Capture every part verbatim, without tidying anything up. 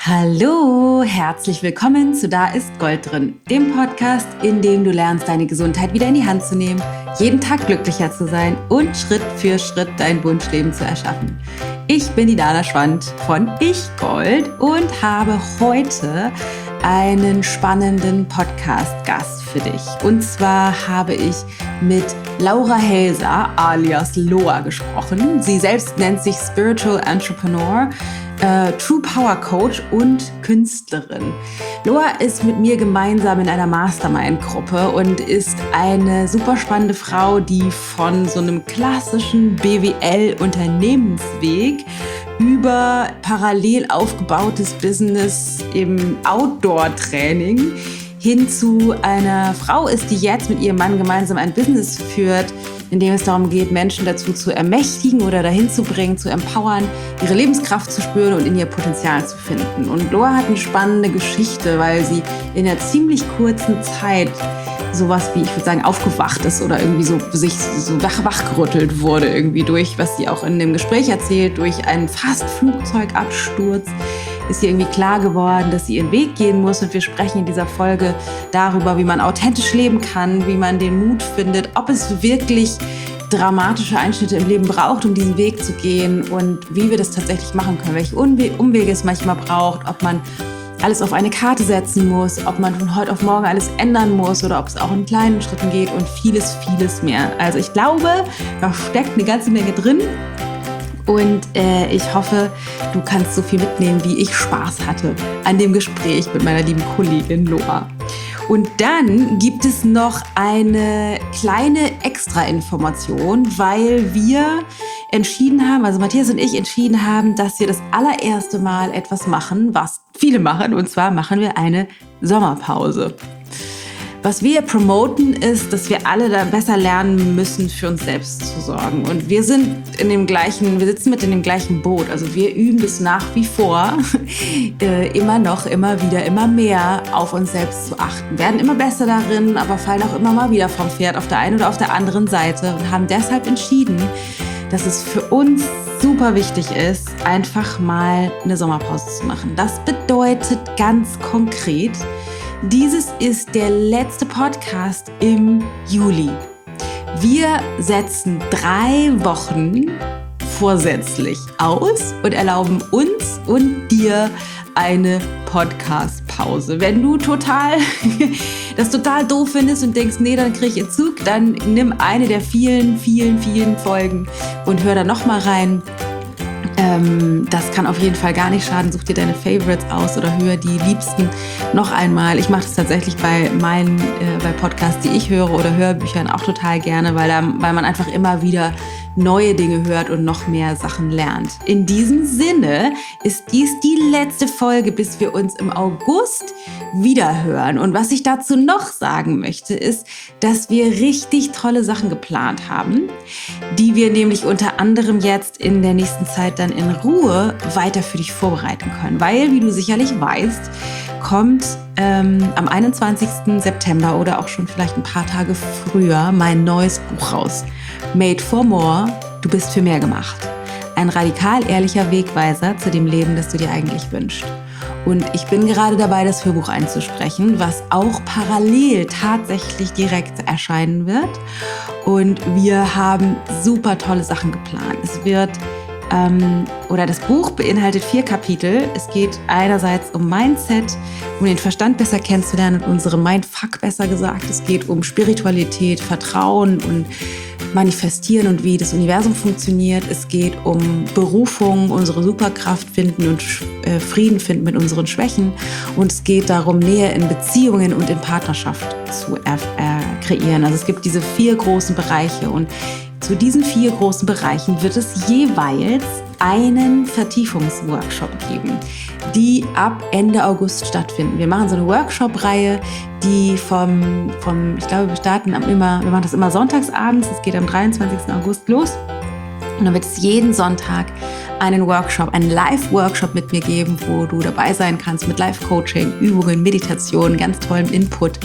Hallo, herzlich willkommen zu Da ist Gold drin, dem Podcast, in dem du lernst, deine Gesundheit wieder in die Hand zu nehmen, jeden Tag glücklicher zu sein und Schritt für Schritt dein Wunschleben zu erschaffen. Ich bin die Dana Schwand von Ich Gold und habe heute einen spannenden Podcast-Gast für dich. Und zwar habe ich mit Laura Helser alias Loa gesprochen. Sie selbst nennt sich Spiritual Entrepreneur, äh, True Power Coach und Künstlerin. Loa ist mit mir gemeinsam in einer Mastermind-Gruppe und ist eine super spannende Frau, die von so einem klassischen B W L-Unternehmensweg über parallel aufgebautes Business im Outdoor-Training hin zu einer Frau ist, die jetzt mit ihrem Mann gemeinsam ein Business führt, in dem es darum geht, Menschen dazu zu ermächtigen oder dahin zu bringen, zu empowern, ihre Lebenskraft zu spüren und in ihr Potenzial zu finden. Und Loa hat eine spannende Geschichte, weil sie in einer ziemlich kurzen Zeit sowas wie, ich würde sagen, aufgewacht ist oder irgendwie so sich so wach, wachgerüttelt wurde irgendwie durch, was sie auch in dem Gespräch erzählt, durch einen fast Flugzeugabsturz ist ihr irgendwie klar geworden, dass sie ihren Weg gehen muss. Und wir sprechen in dieser Folge darüber, wie man authentisch leben kann, wie man den Mut findet, ob es wirklich dramatische Einschnitte im Leben braucht, um diesen Weg zu gehen und wie wir das tatsächlich machen können, welche Umwege es manchmal braucht, ob man alles auf eine Karte setzen muss, ob man von heute auf morgen alles ändern muss oder ob es auch in kleinen Schritten geht und vieles, vieles mehr. Also ich glaube, da steckt eine ganze Menge drin. Und äh, ich hoffe, du kannst so viel mitnehmen, wie ich Spaß hatte an dem Gespräch mit meiner lieben Kollegin Loa. Und dann gibt es noch eine kleine Extra-Information, weil wir entschieden haben, also Matthias und ich entschieden haben, dass wir das allererste Mal etwas machen, was viele machen, und zwar machen wir eine Sommerpause. Was wir promoten ist, dass wir alle da besser lernen müssen, für uns selbst zu sorgen. Und wir sind in dem gleichen, wir sitzen mit in dem gleichen Boot. Also wir üben das nach wie vor, äh, immer noch, immer wieder, immer mehr auf uns selbst zu achten. Werden immer besser darin, aber fallen auch immer mal wieder vom Pferd auf der einen oder auf der anderen Seite und haben deshalb entschieden, dass es für uns super wichtig ist, einfach mal eine Sommerpause zu machen. Das bedeutet ganz konkret, dieses ist der letzte Podcast im Juli. Wir setzen drei Wochen vorsätzlich aus und erlauben uns und dir eine Podcast-Pause. Wenn du total das total doof findest und denkst, nee, dann kriege ich Entzug, dann nimm eine der vielen, vielen, vielen Folgen und hör da nochmal rein. Ähm, das kann auf jeden Fall gar nicht schaden. Such dir deine Favorites aus oder hör die liebsten noch einmal. Ich mache das tatsächlich bei meinen äh, bei Podcasts, die ich höre oder Hörbüchern auch total gerne, weil, da, weil man einfach immer wieder neue Dinge hört und noch mehr Sachen lernt. In diesem Sinne ist dies die letzte Folge, bis wir uns im August wieder hören. Und was ich dazu noch sagen möchte, ist, dass wir richtig tolle Sachen geplant haben, die wir nämlich unter anderem jetzt in der nächsten Zeit dann in Ruhe weiter für dich vorbereiten können. Weil, wie du sicherlich weißt, kommt ähm, am einundzwanzigsten September oder auch schon vielleicht ein paar Tage früher mein neues Buch raus. Made for More, du bist für mehr gemacht. Ein radikal ehrlicher Wegweiser zu dem Leben, das du dir eigentlich wünschst. Und ich bin gerade dabei, das Hörbuch einzusprechen, was auch parallel tatsächlich direkt erscheinen wird. Und wir haben super tolle Sachen geplant. Es wird Ähm, oder das Buch beinhaltet vier Kapitel. Es geht einerseits um Mindset, um den Verstand besser kennenzulernen und unsere Mindfuck besser gesagt. Es geht um Spiritualität, Vertrauen und Manifestieren und wie das Universum funktioniert. Es geht um Berufung, unsere Superkraft finden und äh, Frieden finden mit unseren Schwächen. Und es geht darum, Nähe in Beziehungen und in Partnerschaft zu äh, kreieren. Also es gibt diese vier großen Bereiche und zu diesen vier großen Bereichen wird es jeweils einen Vertiefungsworkshop geben, die ab Ende August stattfinden. Wir machen so eine Workshop-Reihe, die vom, vom, ich glaube, wir starten am immer, wir machen das immer sonntags abends, es geht am dreiundzwanzigsten August los. Und dann wird es jeden Sonntag einen Workshop, einen Live-Workshop mit mir geben, wo du dabei sein kannst mit Live-Coaching, Übungen, Meditation, ganz tollem Input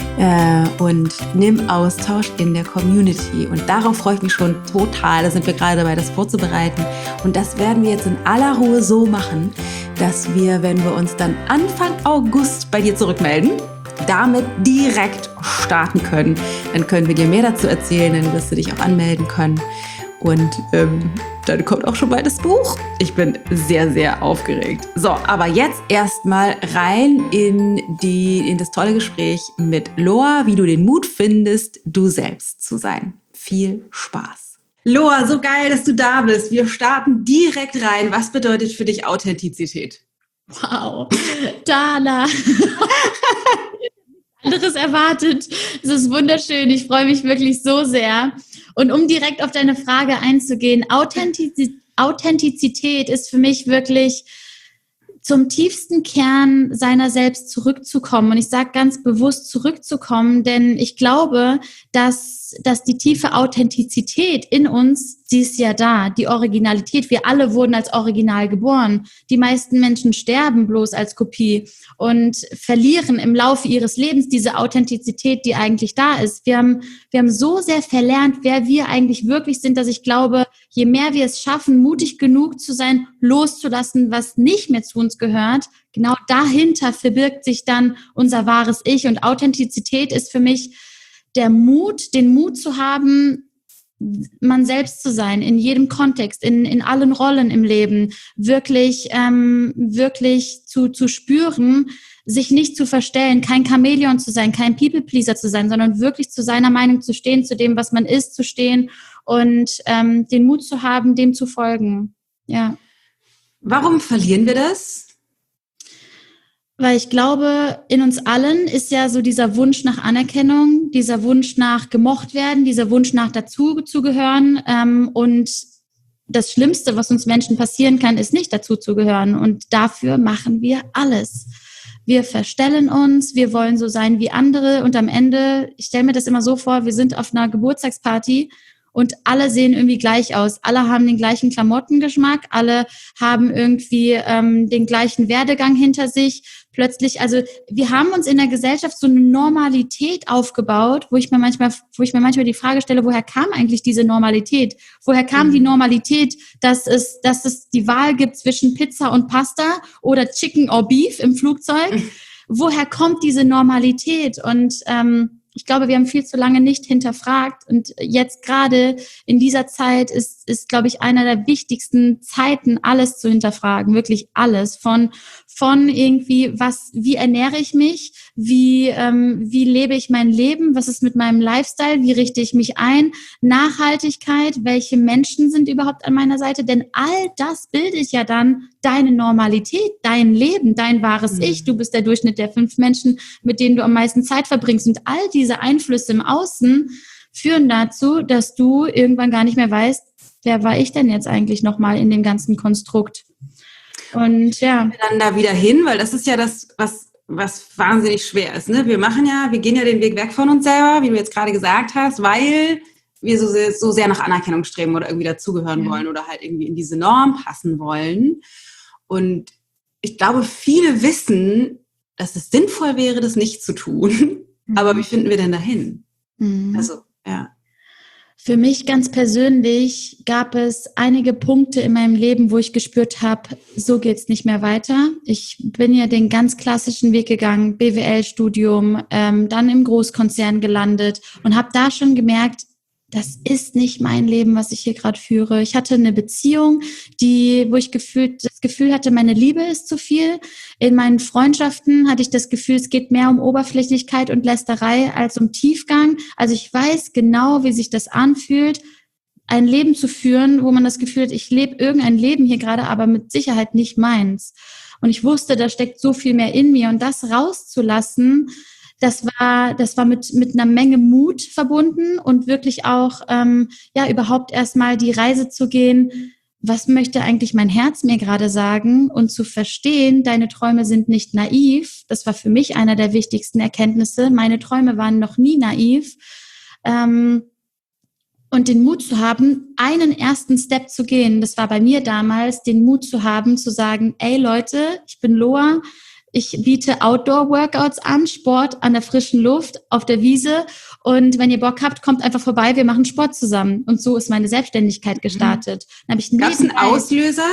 äh, und nimm Austausch in der Community. Und darauf freue ich mich schon total. Da sind wir gerade dabei, das vorzubereiten. Und das werden wir jetzt in aller Ruhe so machen, dass wir, wenn wir uns dann Anfang August bei dir zurückmelden, damit direkt starten können. Dann können wir dir mehr dazu erzählen, dann wirst du dich auch anmelden können. Und ähm, dann kommt auch schon bald das Buch. Ich bin sehr, sehr aufgeregt. So, aber jetzt erstmal rein in, die, in das tolle Gespräch mit Loa, wie du den Mut findest, du selbst zu sein. Viel Spaß. Loa, so geil, dass du da bist. Wir starten direkt rein. Was bedeutet für dich Authentizität? Wow, Dana. Anderes erwartet. Es ist wunderschön. Ich freue mich wirklich so sehr. Und um direkt auf deine Frage einzugehen, Authentizität, Authentizität ist für mich wirklich zum tiefsten Kern seiner selbst zurückzukommen. Und ich sage ganz bewusst zurückzukommen, denn ich glaube, dass, dass die tiefe Authentizität in uns, sie ist ja da, die Originalität. Wir alle wurden als Original geboren. Die meisten Menschen sterben bloß als Kopie und verlieren im Laufe ihres Lebens diese Authentizität, die eigentlich da ist. Wir haben, wir haben so sehr verlernt, wer wir eigentlich wirklich sind, dass ich glaube, je mehr wir es schaffen, mutig genug zu sein, loszulassen, was nicht mehr zu uns gehört, genau dahinter verbirgt sich dann unser wahres Ich. Und Authentizität ist für mich der Mut, den Mut zu haben, man selbst zu sein, in jedem Kontext, in, in allen Rollen im Leben, wirklich, ähm, wirklich zu, zu spüren, sich nicht zu verstellen, kein Chamäleon zu sein, kein People-Pleaser zu sein, sondern wirklich zu seiner Meinung zu stehen, zu dem, was man ist, zu stehen und ähm, den Mut zu haben, dem zu folgen. Ja. Warum verlieren wir das? Weil ich glaube, in uns allen ist ja so dieser Wunsch nach Anerkennung, dieser Wunsch nach gemocht werden, dieser Wunsch nach dazu zu gehören. Ähm, und das Schlimmste, was uns Menschen passieren kann, ist nicht dazu zu gehören. Und dafür machen wir alles. Wir verstellen uns, wir wollen so sein wie andere. Und am Ende, ich stelle mir das immer so vor, wir sind auf einer Geburtstagsparty und alle sehen irgendwie gleich aus. Alle haben den gleichen Klamottengeschmack, alle haben irgendwie ähm, den gleichen Werdegang hinter sich. Plötzlich, also wir haben uns in der Gesellschaft so eine Normalität aufgebaut, wo ich mir manchmal, wo ich mir manchmal die Frage stelle, woher kam eigentlich diese Normalität? Woher kam mhm. die Normalität, dass es, dass es die Wahl gibt zwischen Pizza und Pasta oder Chicken or Beef im Flugzeug? Mhm. Woher kommt diese Normalität? Und ähm, ich glaube, wir haben viel zu lange nicht hinterfragt und jetzt gerade in dieser Zeit ist, ist, glaube ich, einer der wichtigsten Zeiten, alles zu hinterfragen, wirklich alles. Von, von irgendwie, was, wie ernähre ich mich? Wie, ähm, wie lebe ich mein Leben? Was ist mit meinem Lifestyle? Wie richte ich mich ein? Nachhaltigkeit? Welche Menschen sind überhaupt an meiner Seite? Denn all das bildet ja dann deine Normalität, dein Leben, dein wahres mhm. Ich. Du bist der Durchschnitt der fünf Menschen, mit denen du am meisten Zeit verbringst. Und all diese Einflüsse im Außen führen dazu, dass du irgendwann gar nicht mehr weißt, wer war ich denn jetzt eigentlich nochmal in dem ganzen Konstrukt? Und ja. Dann da wieder hin, weil das ist ja das, was, was wahnsinnig schwer ist. Ne? Wir machen ja, wir gehen ja den Weg weg von uns selber, wie du jetzt gerade gesagt hast, weil wir so sehr, so sehr nach Anerkennung streben oder irgendwie dazugehören ja. wollen oder halt irgendwie in diese Norm passen wollen. Und ich glaube, viele wissen, dass es sinnvoll wäre, das nicht zu tun. Mhm. Aber wie finden wir denn dahin? Mhm. Also, ja. Für mich ganz persönlich gab es einige Punkte in meinem Leben, wo ich gespürt habe, so geht's nicht mehr weiter. Ich bin ja den ganz klassischen Weg gegangen, B W L-Studium, ähm, dann im Großkonzern gelandet und habe da schon gemerkt, das ist nicht mein Leben, was ich hier gerade führe. Ich hatte eine Beziehung, die, wo ich gefühlt, das Gefühl hatte, meine Liebe ist zu viel. In meinen Freundschaften hatte ich das Gefühl, es geht mehr um Oberflächlichkeit und Lästerei als um Tiefgang. Also ich weiß genau, wie sich das anfühlt, ein Leben zu führen, wo man das Gefühl hat, ich lebe irgendein Leben hier gerade, aber mit Sicherheit nicht meins. Und ich wusste, da steckt so viel mehr in mir. Und das rauszulassen, Das war, das war mit, mit einer Menge Mut verbunden und wirklich auch, ähm, ja, überhaupt erstmal die Reise zu gehen. Was möchte eigentlich mein Herz mir gerade sagen? Und zu verstehen, deine Träume sind nicht naiv. Das war für mich einer der wichtigsten Erkenntnisse. Meine Träume waren noch nie naiv. Ähm, und den Mut zu haben, einen ersten Step zu gehen. Das war bei mir damals, den Mut zu haben, zu sagen, ey Leute, ich bin Loa. Ich biete Outdoor-Workouts an, Sport an der frischen Luft, auf der Wiese. Und wenn ihr Bock habt, kommt einfach vorbei, wir machen Sport zusammen. Und so ist meine Selbstständigkeit gestartet. Gab es einen Auslöser?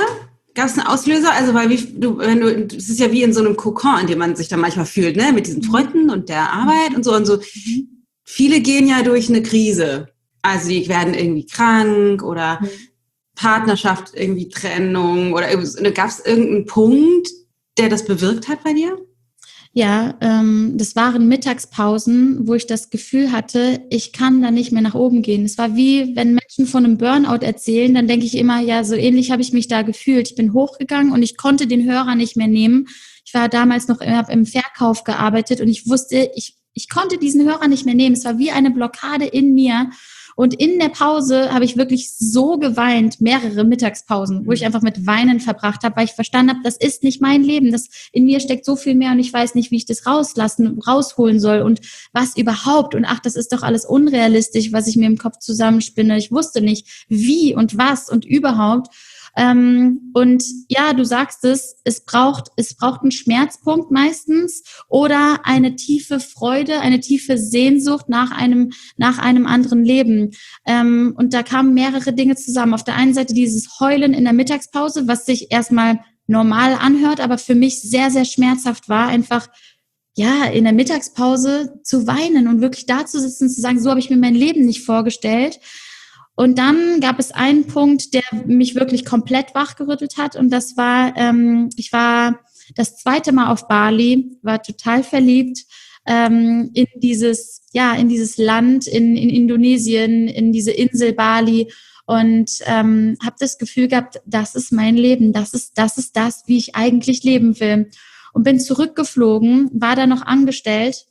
Gab es einen Auslöser? Also, weil wie, du, wenn du, es ist ja wie in so einem Kokon, in dem man sich dann manchmal fühlt, ne, mit diesen Freunden und der Arbeit und so und so. Mhm. Viele gehen ja durch eine Krise. Also, die werden irgendwie krank oder mhm. Partnerschaft, irgendwie Trennung oder gab es irgendeinen Punkt, der das bewirkt hat bei dir? Ja, ähm, das waren Mittagspausen, wo ich das Gefühl hatte, ich kann da nicht mehr nach oben gehen. Es war wie, wenn Menschen von einem Burnout erzählen, dann denke ich immer, ja, so ähnlich habe ich mich da gefühlt. Ich bin hochgegangen und ich konnte den Hörer nicht mehr nehmen. Ich war damals noch im Verkauf gearbeitet und ich wusste, ich, ich konnte diesen Hörer nicht mehr nehmen. Es war wie eine Blockade in mir. Und in der Pause habe ich wirklich so geweint, mehrere Mittagspausen, wo ich einfach mit Weinen verbracht habe, weil ich verstanden habe, das ist nicht mein Leben. Das in mir steckt so viel mehr und ich weiß nicht, wie ich das rauslassen, rausholen soll und was überhaupt. Und ach, das ist doch alles unrealistisch, was ich mir im Kopf zusammenspinne. Ich wusste nicht, wie und was und überhaupt. Ähm, und ja, du sagst es, es braucht, es braucht einen Schmerzpunkt meistens oder eine tiefe Freude, eine tiefe Sehnsucht nach einem, nach einem anderen Leben. Ähm, und da kamen mehrere Dinge zusammen. Auf der einen Seite dieses Heulen in der Mittagspause, was sich erstmal normal anhört, aber für mich sehr, sehr schmerzhaft war, einfach ja, in der Mittagspause zu weinen und wirklich da zu sitzen, zu sagen, so habe ich mir mein Leben nicht vorgestellt. Und dann gab es einen Punkt, der mich wirklich komplett wachgerüttelt hat. Und das war, ähm, ich war das zweite Mal auf Bali, war total verliebt ähm, in dieses, ja, in dieses Land, in, in Indonesien, in diese Insel Bali. Und ähm, habe das Gefühl gehabt, das ist mein Leben, das ist, das ist das, wie ich eigentlich leben will. Und bin zurückgeflogen, war da noch angestellt.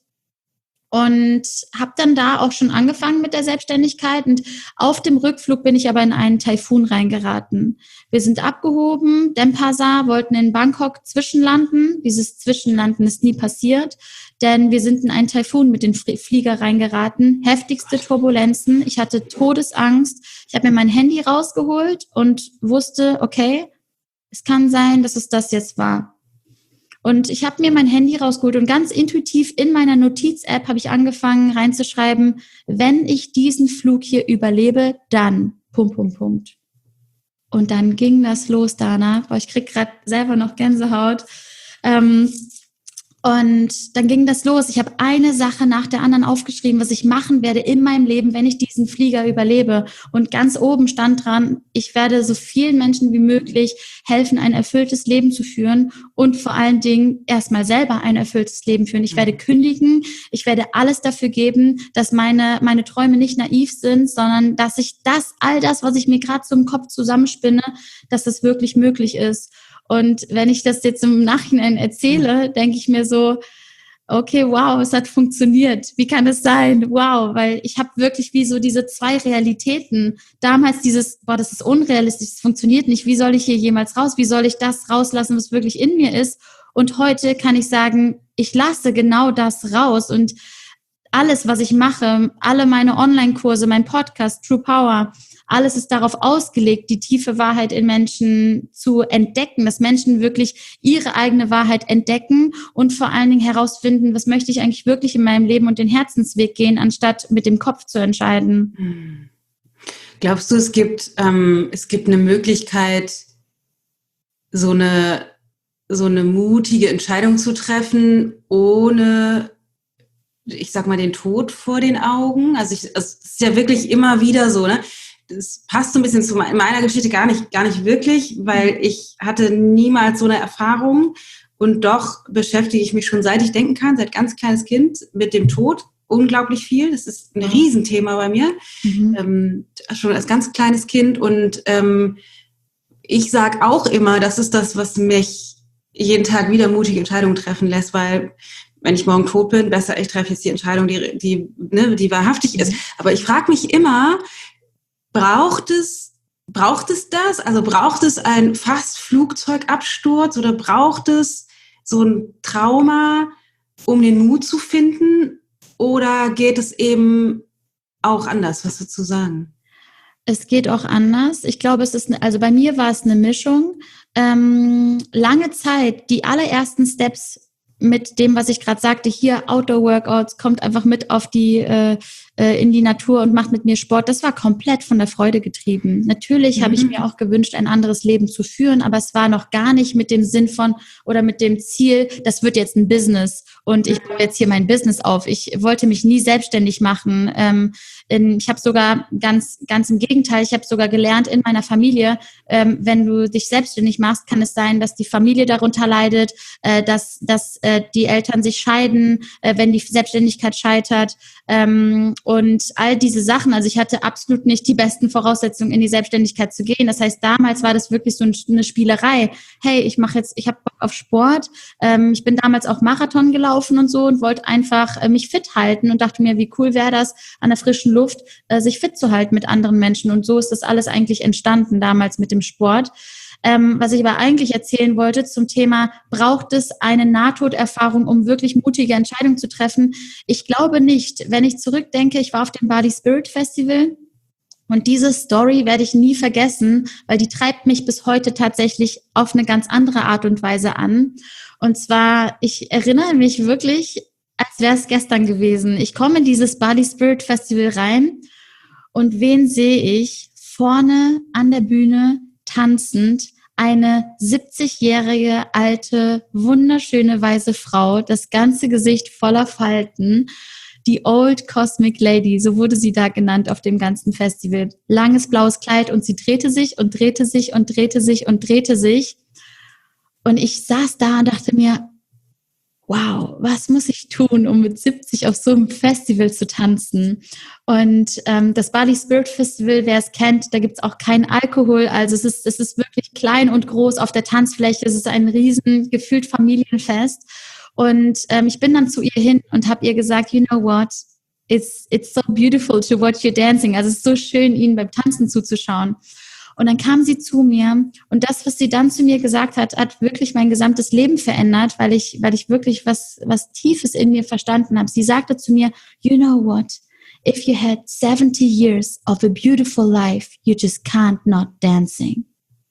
Und habe dann da auch schon angefangen mit der Selbstständigkeit und auf dem Rückflug bin ich aber in einen Taifun reingeraten. Wir sind abgehoben, Denpasar, wollten in Bangkok zwischenlanden. Dieses Zwischenlanden ist nie passiert, denn wir sind in einen Taifun mit dem Flieger reingeraten. Heftigste Turbulenzen, ich hatte Todesangst. Ich habe mir mein Handy rausgeholt und wusste, okay, es kann sein, dass es das jetzt war. Und ich habe mir mein Handy rausgeholt und ganz intuitiv in meiner Notiz-App habe ich angefangen reinzuschreiben, wenn ich diesen Flug hier überlebe, dann Punkt, Punkt, Punkt. Und dann ging das los, Dana. Boah, ich krieg gerade selber noch Gänsehaut. Ähm, und dann ging das los. Ich habe eine Sache nach der anderen aufgeschrieben, was ich machen werde in meinem Leben, wenn ich diesen Flieger überlebe. Und ganz oben stand dran, ich werde so vielen Menschen wie möglich helfen, ein erfülltes Leben zu führen und vor allen Dingen erstmal selber ein erfülltes Leben führen. Ich werde kündigen, ich werde alles dafür geben, dass meine, meine Träume nicht naiv sind, sondern dass ich das, all das, was ich mir gerade so im Kopf zusammenspinne, dass das wirklich möglich ist. Und wenn ich das jetzt im Nachhinein erzähle, denke ich mir so, okay, wow, es hat funktioniert. Wie kann es sein? Wow, weil ich habe wirklich wie so diese zwei Realitäten. Damals dieses, boah, das ist unrealistisch, das funktioniert nicht. Wie soll ich hier jemals raus? Wie soll ich das rauslassen, was wirklich in mir ist? Und heute kann ich sagen, ich lasse genau das raus. Und alles, was ich mache, alle meine Online-Kurse, mein Podcast, True Power, alles ist darauf ausgelegt, die tiefe Wahrheit in Menschen zu entdecken, dass Menschen wirklich ihre eigene Wahrheit entdecken und vor allen Dingen herausfinden, was möchte ich eigentlich wirklich in meinem Leben und den Herzensweg gehen, anstatt mit dem Kopf zu entscheiden. Hm. Glaubst du, es gibt, ähm, es gibt eine Möglichkeit, so eine, so eine mutige Entscheidung zu treffen, ohne, ich sag mal, den Tod vor den Augen? Also ich, es ist ja wirklich immer wieder so, ne? Das passt so ein bisschen zu meiner Geschichte gar nicht, gar nicht wirklich, weil ich hatte niemals so eine Erfahrung und doch beschäftige ich mich schon, seit ich denken kann, seit ganz kleines Kind mit dem Tod unglaublich viel. Das ist ein Riesenthema bei mir, mhm. ähm, schon als ganz kleines Kind und ähm, ich sage auch immer, das ist das, was mich jeden Tag wieder mutige Entscheidungen treffen lässt, weil wenn ich morgen tot bin, besser, ich treffe jetzt die Entscheidung, die, die, ne, die wahrhaftig ist. Aber ich frage mich immer, Braucht es, braucht es das? Also braucht es einen fast Flugzeugabsturz oder braucht es so ein Trauma, um den Mut zu finden? Oder geht es eben auch anders? Was würdest du sagen? Es geht auch anders. Ich glaube, es ist, also bei mir war es eine Mischung. Ähm, lange Zeit, die allerersten Steps mit dem, was ich gerade sagte, hier Outdoor-Workouts, kommt einfach mit auf die äh, äh, in die Natur und macht mit mir Sport. Das war komplett von der Freude getrieben. Natürlich mhm. habe ich mir auch gewünscht, ein anderes Leben zu führen, aber es war noch gar nicht mit dem Sinn von oder mit dem Ziel, das wird jetzt ein Business und ich baue jetzt hier mein Business auf. Ich wollte mich nie selbstständig machen. Ähm, in, ich habe sogar ganz ganz im Gegenteil, ich habe sogar gelernt in meiner Familie, ähm, wenn du dich selbstständig machst, kann es sein, dass die Familie darunter leidet, äh, dass dass äh, die Eltern sich scheiden, äh, wenn die Selbstständigkeit scheitert ähm, und all diese Sachen. Also ich hatte absolut nicht die besten Voraussetzungen, in die Selbstständigkeit zu gehen. Das heißt, damals war das wirklich so eine Spielerei. Hey, ich mache jetzt, ich habe Bock auf Sport. Ähm, ich bin damals auch Marathon gelaufen und so und wollte einfach äh, mich fit halten und dachte mir, wie cool wäre das, an der frischen Luft äh, sich fit zu halten mit anderen Menschen. Und so ist das alles eigentlich entstanden damals mit dem Sport. Ähm, was ich aber eigentlich erzählen wollte zum Thema, braucht es eine Nahtoderfahrung, um wirklich mutige Entscheidungen zu treffen? Ich glaube nicht. Wenn ich zurückdenke, ich war auf dem Bali Spirit Festival und diese Story werde ich nie vergessen, weil die treibt mich bis heute tatsächlich auf eine ganz andere Art und Weise an. Und zwar, ich erinnere mich wirklich, als wäre es gestern gewesen. Ich komme in dieses Bali Spirit Festival rein und wen sehe ich vorne an der Bühne tanzend? Eine siebzigjährige, alte, wunderschöne weiße Frau, das ganze Gesicht voller Falten, die Old Cosmic Lady, so wurde sie da genannt auf dem ganzen Festival. Langes blaues Kleid und sie drehte sich und drehte sich und drehte sich und drehte sich. Und ich saß da und dachte mir, wow, was muss ich tun, um mit siebzig auf so einem Festival zu tanzen? Und ähm, das Bali Spirit Festival, wer es kennt, da gibt's auch keinen Alkohol. Also es ist, es ist wirklich klein und groß auf der Tanzfläche. Es ist ein riesen, gefühlt Familienfest. Und ähm, ich bin dann zu ihr hin und habe ihr gesagt, you know what, it's, it's so beautiful to watch you dancing. Also es ist so schön, ihnen beim Tanzen zuzuschauen. Und dann kam sie zu mir und das, was sie dann zu mir gesagt hat, hat wirklich mein gesamtes Leben verändert, weil ich, weil ich wirklich was, was Tiefes in mir verstanden habe. Sie sagte zu mir, you know what, if you had seventy years of a beautiful life, you just can't not dancing.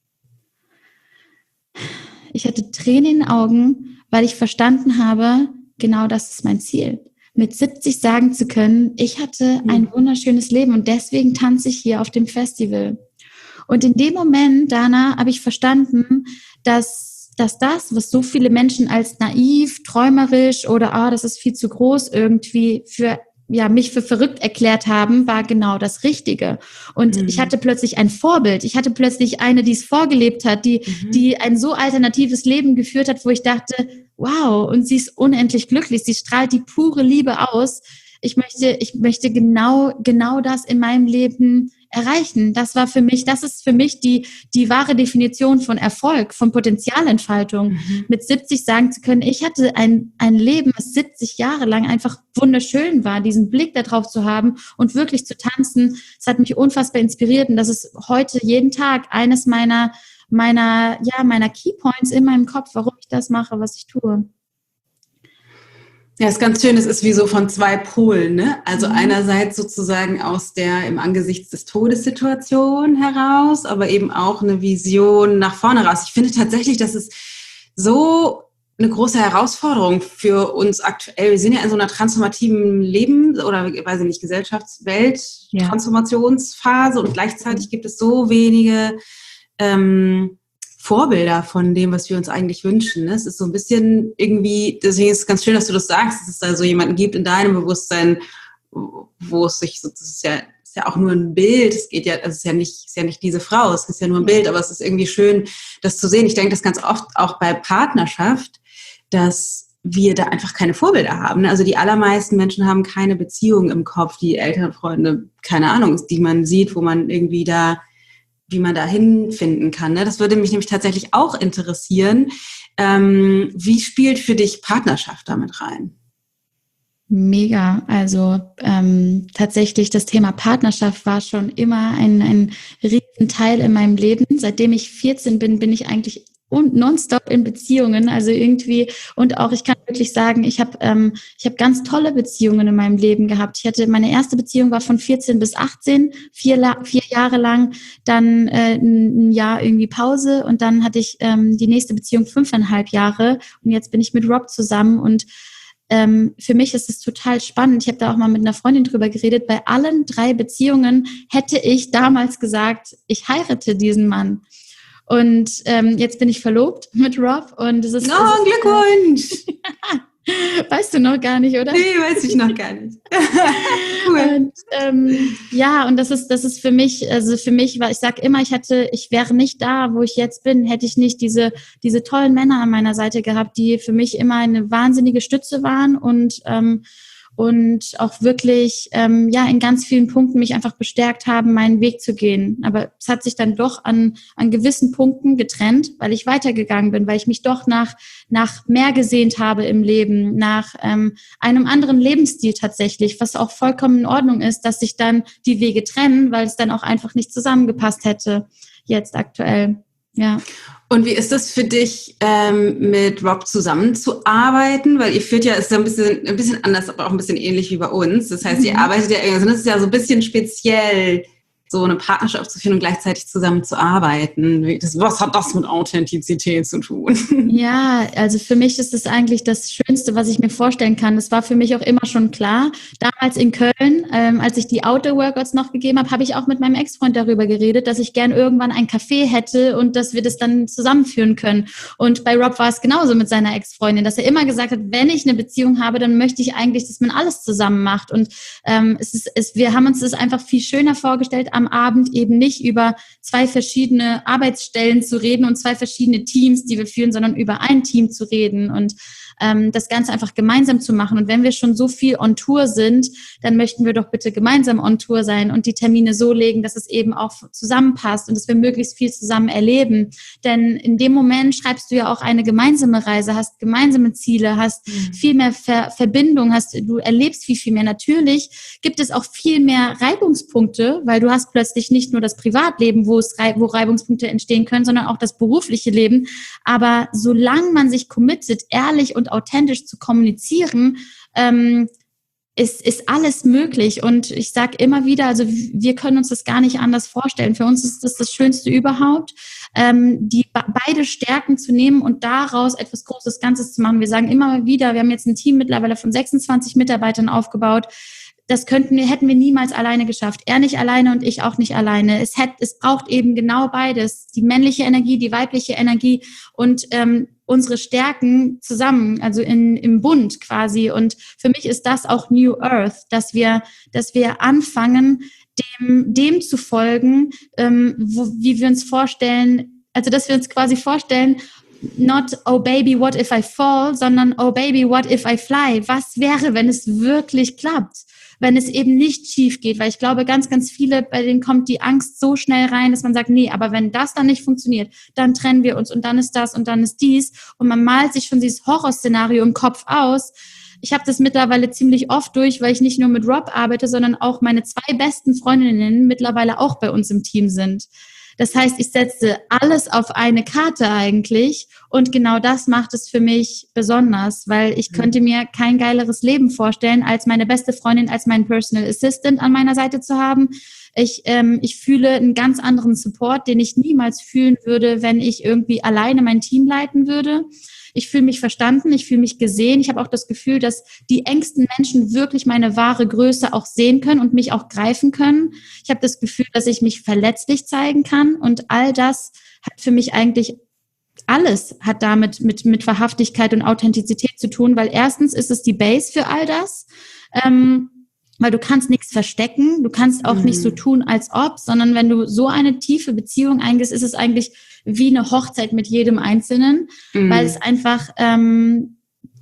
Ich hatte Tränen in den Augen, weil ich verstanden habe, genau das ist mein Ziel. Mit siebzig sagen zu können, ich hatte ein wunderschönes Leben und deswegen tanze ich hier auf dem Festival. Und in dem Moment, Dana, habe ich verstanden, dass, dass das, was so viele Menschen als naiv, träumerisch oder ah, das ist viel zu groß irgendwie für ja mich für verrückt erklärt haben, war genau das Richtige. Und mhm. ich hatte plötzlich ein Vorbild. Ich hatte plötzlich eine, die es vorgelebt hat, die mhm. die ein so alternatives Leben geführt hat, wo ich dachte, wow, und sie ist unendlich glücklich. Sie strahlt die pure Liebe aus. Ich möchte, ich möchte genau, genau das in meinem Leben erreichen. Das war für mich, das ist für mich die, die wahre Definition von Erfolg, von Potenzialentfaltung. Mhm. Mit siebzig sagen zu können, ich hatte ein, ein Leben, das siebzig Jahre lang einfach wunderschön war, diesen Blick darauf zu haben und wirklich zu tanzen. Es hat mich unfassbar inspiriert und das ist heute jeden Tag eines meiner, meiner, ja, meiner Keypoints in meinem Kopf, warum ich das mache, was ich tue. Ja, ist ganz schön, es ist wie so von zwei Polen, ne? Also mhm. einerseits sozusagen aus der im Angesichts des Todessituation heraus, aber eben auch eine Vision nach vorne raus. Ich finde tatsächlich, das ist so eine große Herausforderung für uns aktuell. Wir sind ja in so einer transformativen Leben- oder, weiß ich nicht, Gesellschafts-Welt-Transformationsphase ja. und gleichzeitig gibt es so wenige ähm, Vorbilder von dem, was wir uns eigentlich wünschen. Es ist so ein bisschen irgendwie, deswegen ist es ganz schön, dass du das sagst, dass es da so jemanden gibt in deinem Bewusstsein, wo es sich so, das ist ja, ist ja auch nur ein Bild, es geht ja, es ist ja nicht, ist ja nicht diese Frau, es ist ja nur ein Bild, aber es ist irgendwie schön, das zu sehen. Ich denke das ganz oft auch bei Partnerschaft, dass wir da einfach keine Vorbilder haben. Also die allermeisten Menschen haben keine Beziehung im Kopf, die Eltern, Freunde, keine Ahnung, die man sieht, wo man irgendwie da wie man da hinfinden kann. Ne? Das würde mich nämlich tatsächlich auch interessieren. Ähm, wie spielt für dich Partnerschaft damit rein? Mega. Also ähm, tatsächlich das Thema Partnerschaft war schon immer ein, ein riesen Teil in meinem Leben. Seitdem ich vierzehn bin, bin ich eigentlich und nonstop in Beziehungen, also irgendwie, und auch ich kann wirklich sagen, ich habe ähm, ich habe ganz tolle Beziehungen in meinem Leben gehabt. Ich hatte, meine erste Beziehung war von vierzehn bis achtzehn, vier, vier Jahre lang, dann äh, ein Jahr irgendwie Pause und dann hatte ich ähm, die nächste Beziehung fünfeinhalb Jahre und jetzt bin ich mit Rob zusammen und ähm, für mich ist es total spannend. Ich habe da auch mal mit einer Freundin drüber geredet. Bei allen drei Beziehungen hätte ich damals gesagt, ich heirate diesen Mann. Und ähm, jetzt bin ich verlobt mit Rob und es ist... Oh, es ist, Glückwunsch! Weißt du noch gar nicht, oder? Nee, weiß ich noch gar nicht. Cool. Und, ähm, ja, und das ist, das ist für mich, also für mich, weil ich sage immer, ich hatte, ich wäre nicht da, wo ich jetzt bin, hätte ich nicht diese, diese tollen Männer an meiner Seite gehabt, die für mich immer eine wahnsinnige Stütze waren und ähm, und auch wirklich ähm, ja in ganz vielen Punkten mich einfach bestärkt haben, meinen Weg zu gehen. Aber es hat sich dann doch an an gewissen Punkten getrennt, weil ich weitergegangen bin, weil ich mich doch nach nach mehr gesehnt habe im Leben, nach ähm, einem anderen Lebensstil tatsächlich, was auch vollkommen in Ordnung ist, dass sich dann die Wege trennen, weil es dann auch einfach nicht zusammengepasst hätte jetzt aktuell. Ja. Und wie ist das für dich, ähm, mit Rob zusammenzuarbeiten? Weil ihr führt ja, ist ja ein bisschen, ein bisschen anders, aber auch ein bisschen ähnlich wie bei uns. Das heißt, mhm. ihr arbeitet ja, also das ist ja so ein bisschen speziell, so eine Partnerschaft zu führen und gleichzeitig zusammenzuarbeiten. Das, was hat das mit Authentizität zu tun? Ja, also für mich ist es eigentlich das Schönste, was ich mir vorstellen kann. Das war für mich auch immer schon klar. Damals in Köln, ähm, als ich die Outdoor-Workouts noch gegeben habe, habe ich auch mit meinem Ex-Freund darüber geredet, dass ich gern irgendwann ein Café hätte und dass wir das dann zusammenführen können. Und bei Rob war es genauso mit seiner Ex-Freundin, dass er immer gesagt hat, wenn ich eine Beziehung habe, dann möchte ich eigentlich, dass man alles zusammen macht. Und ähm, es ist, es, wir haben uns das einfach viel schöner vorgestellt, am Abend eben nicht über zwei verschiedene Arbeitsstellen zu reden und zwei verschiedene Teams, die wir führen, sondern über ein Team zu reden und ähm, das Ganze einfach gemeinsam zu machen. Und wenn wir schon so viel on Tour sind, dann möchten wir doch bitte gemeinsam on Tour sein und die Termine so legen, dass es eben auch zusammenpasst und dass wir möglichst viel zusammen erleben. Denn in dem Moment schreibst du ja auch eine gemeinsame Reise, hast gemeinsame Ziele, hast mhm. viel mehr Ver- Verbindung, hast, du erlebst viel, viel mehr. Natürlich gibt es auch viel mehr Reibungspunkte, weil du hast plötzlich nicht nur das Privatleben, wo es wo Reibungspunkte entstehen können, sondern auch das berufliche Leben. Aber solange man sich committet, ehrlich und authentisch zu kommunizieren, ähm, ist, ist alles möglich. Und ich sage immer wieder, also wir können uns das gar nicht anders vorstellen. Für uns ist das das Schönste überhaupt, ähm, die beide Stärken zu nehmen und daraus etwas Großes Ganzes zu machen. Wir sagen immer wieder, wir haben jetzt ein Team mittlerweile von sechsundzwanzig Mitarbeitern aufgebaut. Das könnten wir, hätten wir niemals alleine geschafft. Er nicht alleine und ich auch nicht alleine. Es, hätte, es braucht eben genau beides. Die männliche Energie, die weibliche Energie und ähm, unsere Stärken zusammen, also in, im Bund quasi. Und für mich ist das auch New Earth, dass wir, dass wir anfangen, dem, dem zu folgen, ähm, wo, wie wir uns vorstellen, also dass wir uns quasi vorstellen, not, oh baby, what if I fall, sondern oh baby, what if I fly? Was wäre, wenn es wirklich klappt? Wenn es eben nicht schief geht, weil ich glaube, ganz, ganz viele, bei denen kommt die Angst so schnell rein, dass man sagt, nee, aber wenn das dann nicht funktioniert, dann trennen wir uns und dann ist das und dann ist dies und man malt sich schon dieses Horrorszenario im Kopf aus. Ich habe das mittlerweile ziemlich oft durch, weil ich nicht nur mit Rob arbeite, sondern auch meine zwei besten Freundinnen mittlerweile auch bei uns im Team sind. Das heißt, ich setze alles auf eine Karte eigentlich und genau das macht es für mich besonders, weil ich könnte mir kein geileres Leben vorstellen, als meine beste Freundin, als meinen Personal Assistant an meiner Seite zu haben. Ich, ähm, ich fühle einen ganz anderen Support, den ich niemals fühlen würde, wenn ich irgendwie alleine mein Team leiten würde. Ich fühle mich verstanden, ich fühle mich gesehen. Ich habe auch das Gefühl, dass die engsten Menschen wirklich meine wahre Größe auch sehen können und mich auch greifen können. Ich habe das Gefühl, dass ich mich verletzlich zeigen kann und all das hat für mich eigentlich alles hat damit mit, mit Wahrhaftigkeit und Authentizität zu tun, weil erstens ist es die Base für all das. Ähm, Weil du kannst nichts verstecken, du kannst auch mhm. nicht so tun, als ob, sondern wenn du so eine tiefe Beziehung eingehst, ist es eigentlich wie eine Hochzeit mit jedem Einzelnen, mhm. weil es einfach, ähm,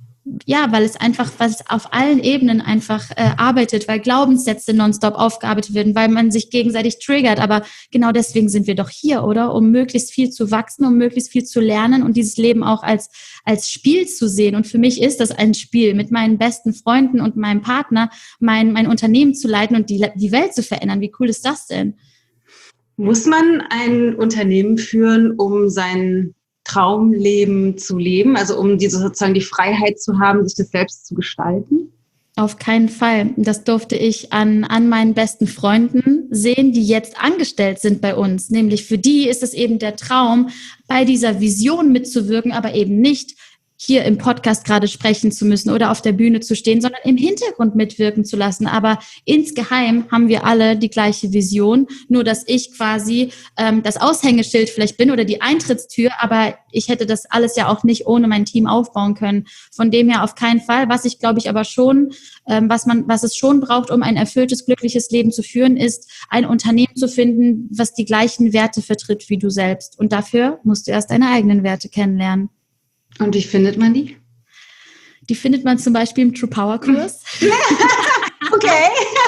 ja, weil es einfach, weil es auf allen Ebenen einfach äh, arbeitet, weil Glaubenssätze nonstop aufgearbeitet werden, weil man sich gegenseitig triggert. Aber genau deswegen sind wir doch hier, oder? Um möglichst viel zu wachsen, um möglichst viel zu lernen und dieses Leben auch als als Spiel zu sehen. Und für mich ist das ein Spiel, mit meinen besten Freunden und meinem Partner mein mein Unternehmen zu leiten und die die Welt zu verändern. Wie cool ist das denn? Muss man ein Unternehmen führen, um seinen Traumleben zu leben? Also um diese sozusagen die Freiheit zu haben, sich das selbst zu gestalten? Auf keinen Fall. Das durfte ich an, an meinen besten Freunden sehen, die jetzt angestellt sind bei uns. Nämlich für die ist es eben der Traum, bei dieser Vision mitzuwirken, aber eben nicht hier im Podcast gerade sprechen zu müssen oder auf der Bühne zu stehen, sondern im Hintergrund mitwirken zu lassen. Aber insgeheim haben wir alle die gleiche Vision, nur dass ich quasi ähm, das Aushängeschild vielleicht bin oder die Eintrittstür, aber ich hätte das alles ja auch nicht ohne mein Team aufbauen können. Von dem her auf keinen Fall. Was ich, glaube ich, aber schon, ähm, was man, was es schon braucht, um ein erfülltes, glückliches Leben zu führen, ist, ein Unternehmen zu finden, was die gleichen Werte vertritt wie du selbst. Und dafür musst du erst deine eigenen Werte kennenlernen. Und wie findet man die? Die findet man zum Beispiel im True Power Kurs. Okay.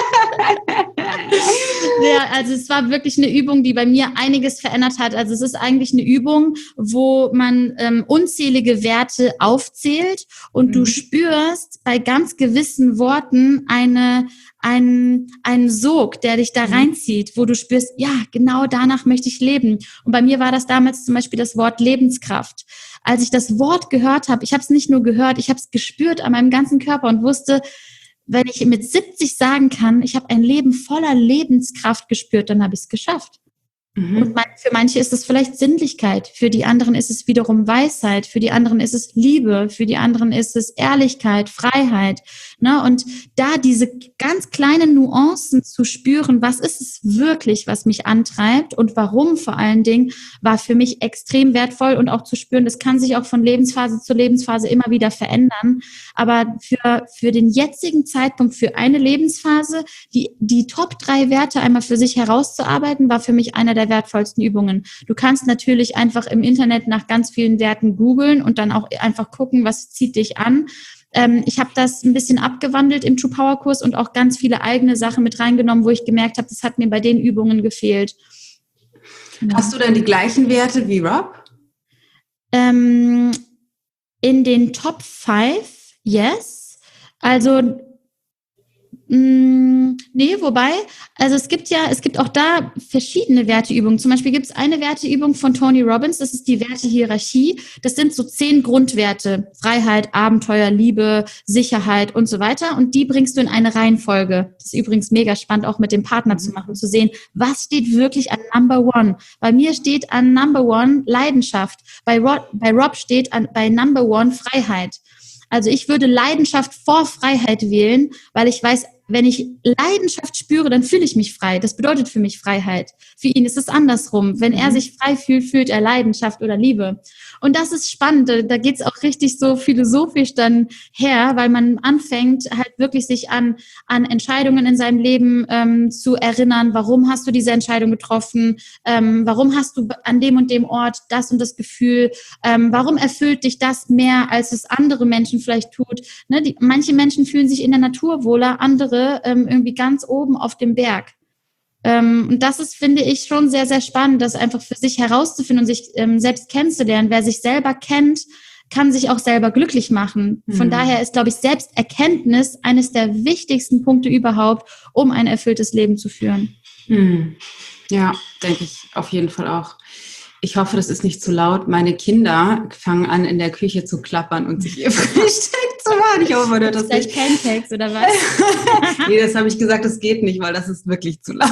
Ja, also es war wirklich eine Übung, die bei mir einiges verändert hat. Also es ist eigentlich eine Übung, wo man ähm, unzählige Werte aufzählt und mhm. du spürst bei ganz gewissen Worten eine einen, einen Sog, der dich da reinzieht, wo du spürst, ja, genau danach möchte ich leben. Und bei mir war das damals zum Beispiel das Wort Lebenskraft. Als ich das Wort gehört habe, ich habe es nicht nur gehört, ich habe es gespürt an meinem ganzen Körper und wusste, wenn ich mit siebzig sagen kann, ich habe ein Leben voller Lebenskraft gespürt, dann habe ich es geschafft. Mhm. Und für manche ist es vielleicht Sinnlichkeit, für die anderen ist es wiederum Weisheit, für die anderen ist es Liebe, für die anderen ist es Ehrlichkeit, Freiheit. Ne? Und da diese ganz kleinen Nuancen zu spüren, was ist es wirklich, was mich antreibt und warum vor allen Dingen, war für mich extrem wertvoll und auch zu spüren, das kann sich auch von Lebensphase zu Lebensphase immer wieder verändern. Aber für, für den jetzigen Zeitpunkt, für eine Lebensphase, die, die Top drei Werte einmal für sich herauszuarbeiten, war für mich einer der wertvollsten Übungen. Du kannst natürlich einfach im Internet nach ganz vielen Werten googeln und dann auch einfach gucken, was zieht dich an. Ähm, ich habe das ein bisschen abgewandelt im True Power Kurs und auch ganz viele eigene Sachen mit reingenommen, wo ich gemerkt habe, das hat mir bei den Übungen gefehlt. Ja. Hast du dann die gleichen Werte wie Rob? Ähm, in den Top fünf, yes. Also mh, nee, wobei, also es gibt ja, es gibt auch da verschiedene Werteübungen. Zum Beispiel gibt es eine Werteübung von Tony Robbins, das ist die Wertehierarchie. Das sind so zehn Grundwerte: Freiheit, Abenteuer, Liebe, Sicherheit und so weiter. Und die bringst du in eine Reihenfolge. Das ist übrigens mega spannend, auch mit dem Partner zu machen, zu sehen, was steht wirklich an Number One. Bei mir steht an Number One Leidenschaft. Bei Rob, bei Rob steht an, bei Number One Freiheit. Also ich würde Leidenschaft vor Freiheit wählen, weil ich weiß, wenn ich Leidenschaft spüre, dann fühle ich mich frei. Das bedeutet für mich Freiheit. Für ihn ist es andersrum. Wenn er sich frei fühlt, fühlt er Leidenschaft oder Liebe. Und das ist spannend. Da geht es auch richtig so philosophisch dann her, weil man anfängt halt wirklich sich an, an Entscheidungen in seinem Leben ähm, zu erinnern. Warum hast du diese Entscheidung getroffen? Ähm, warum hast du an dem und dem Ort das und das Gefühl? Ähm, warum erfüllt dich das mehr, als es andere Menschen vielleicht tut? Ne, die, manche Menschen fühlen sich in der Natur wohler, andere ähm, irgendwie ganz oben auf dem Berg. Ähm, und das ist, finde ich, schon sehr, sehr spannend, das einfach für sich herauszufinden und sich ähm, selbst kennenzulernen. Wer sich selber kennt, kann sich auch selber glücklich machen. Von mhm. daher ist, glaube ich, Selbsterkenntnis eines der wichtigsten Punkte überhaupt, um ein erfülltes Leben zu führen. Mhm. Ja, denke ich auf jeden Fall auch. Ich hoffe, das ist nicht zu laut. Meine Kinder fangen an, in der Küche zu klappern und sich ihr Frühstück zu machen. Ich hoffe, man hört das nicht. Pancakes oder was? Nee, das habe ich gesagt, das geht nicht, weil das ist wirklich zu laut.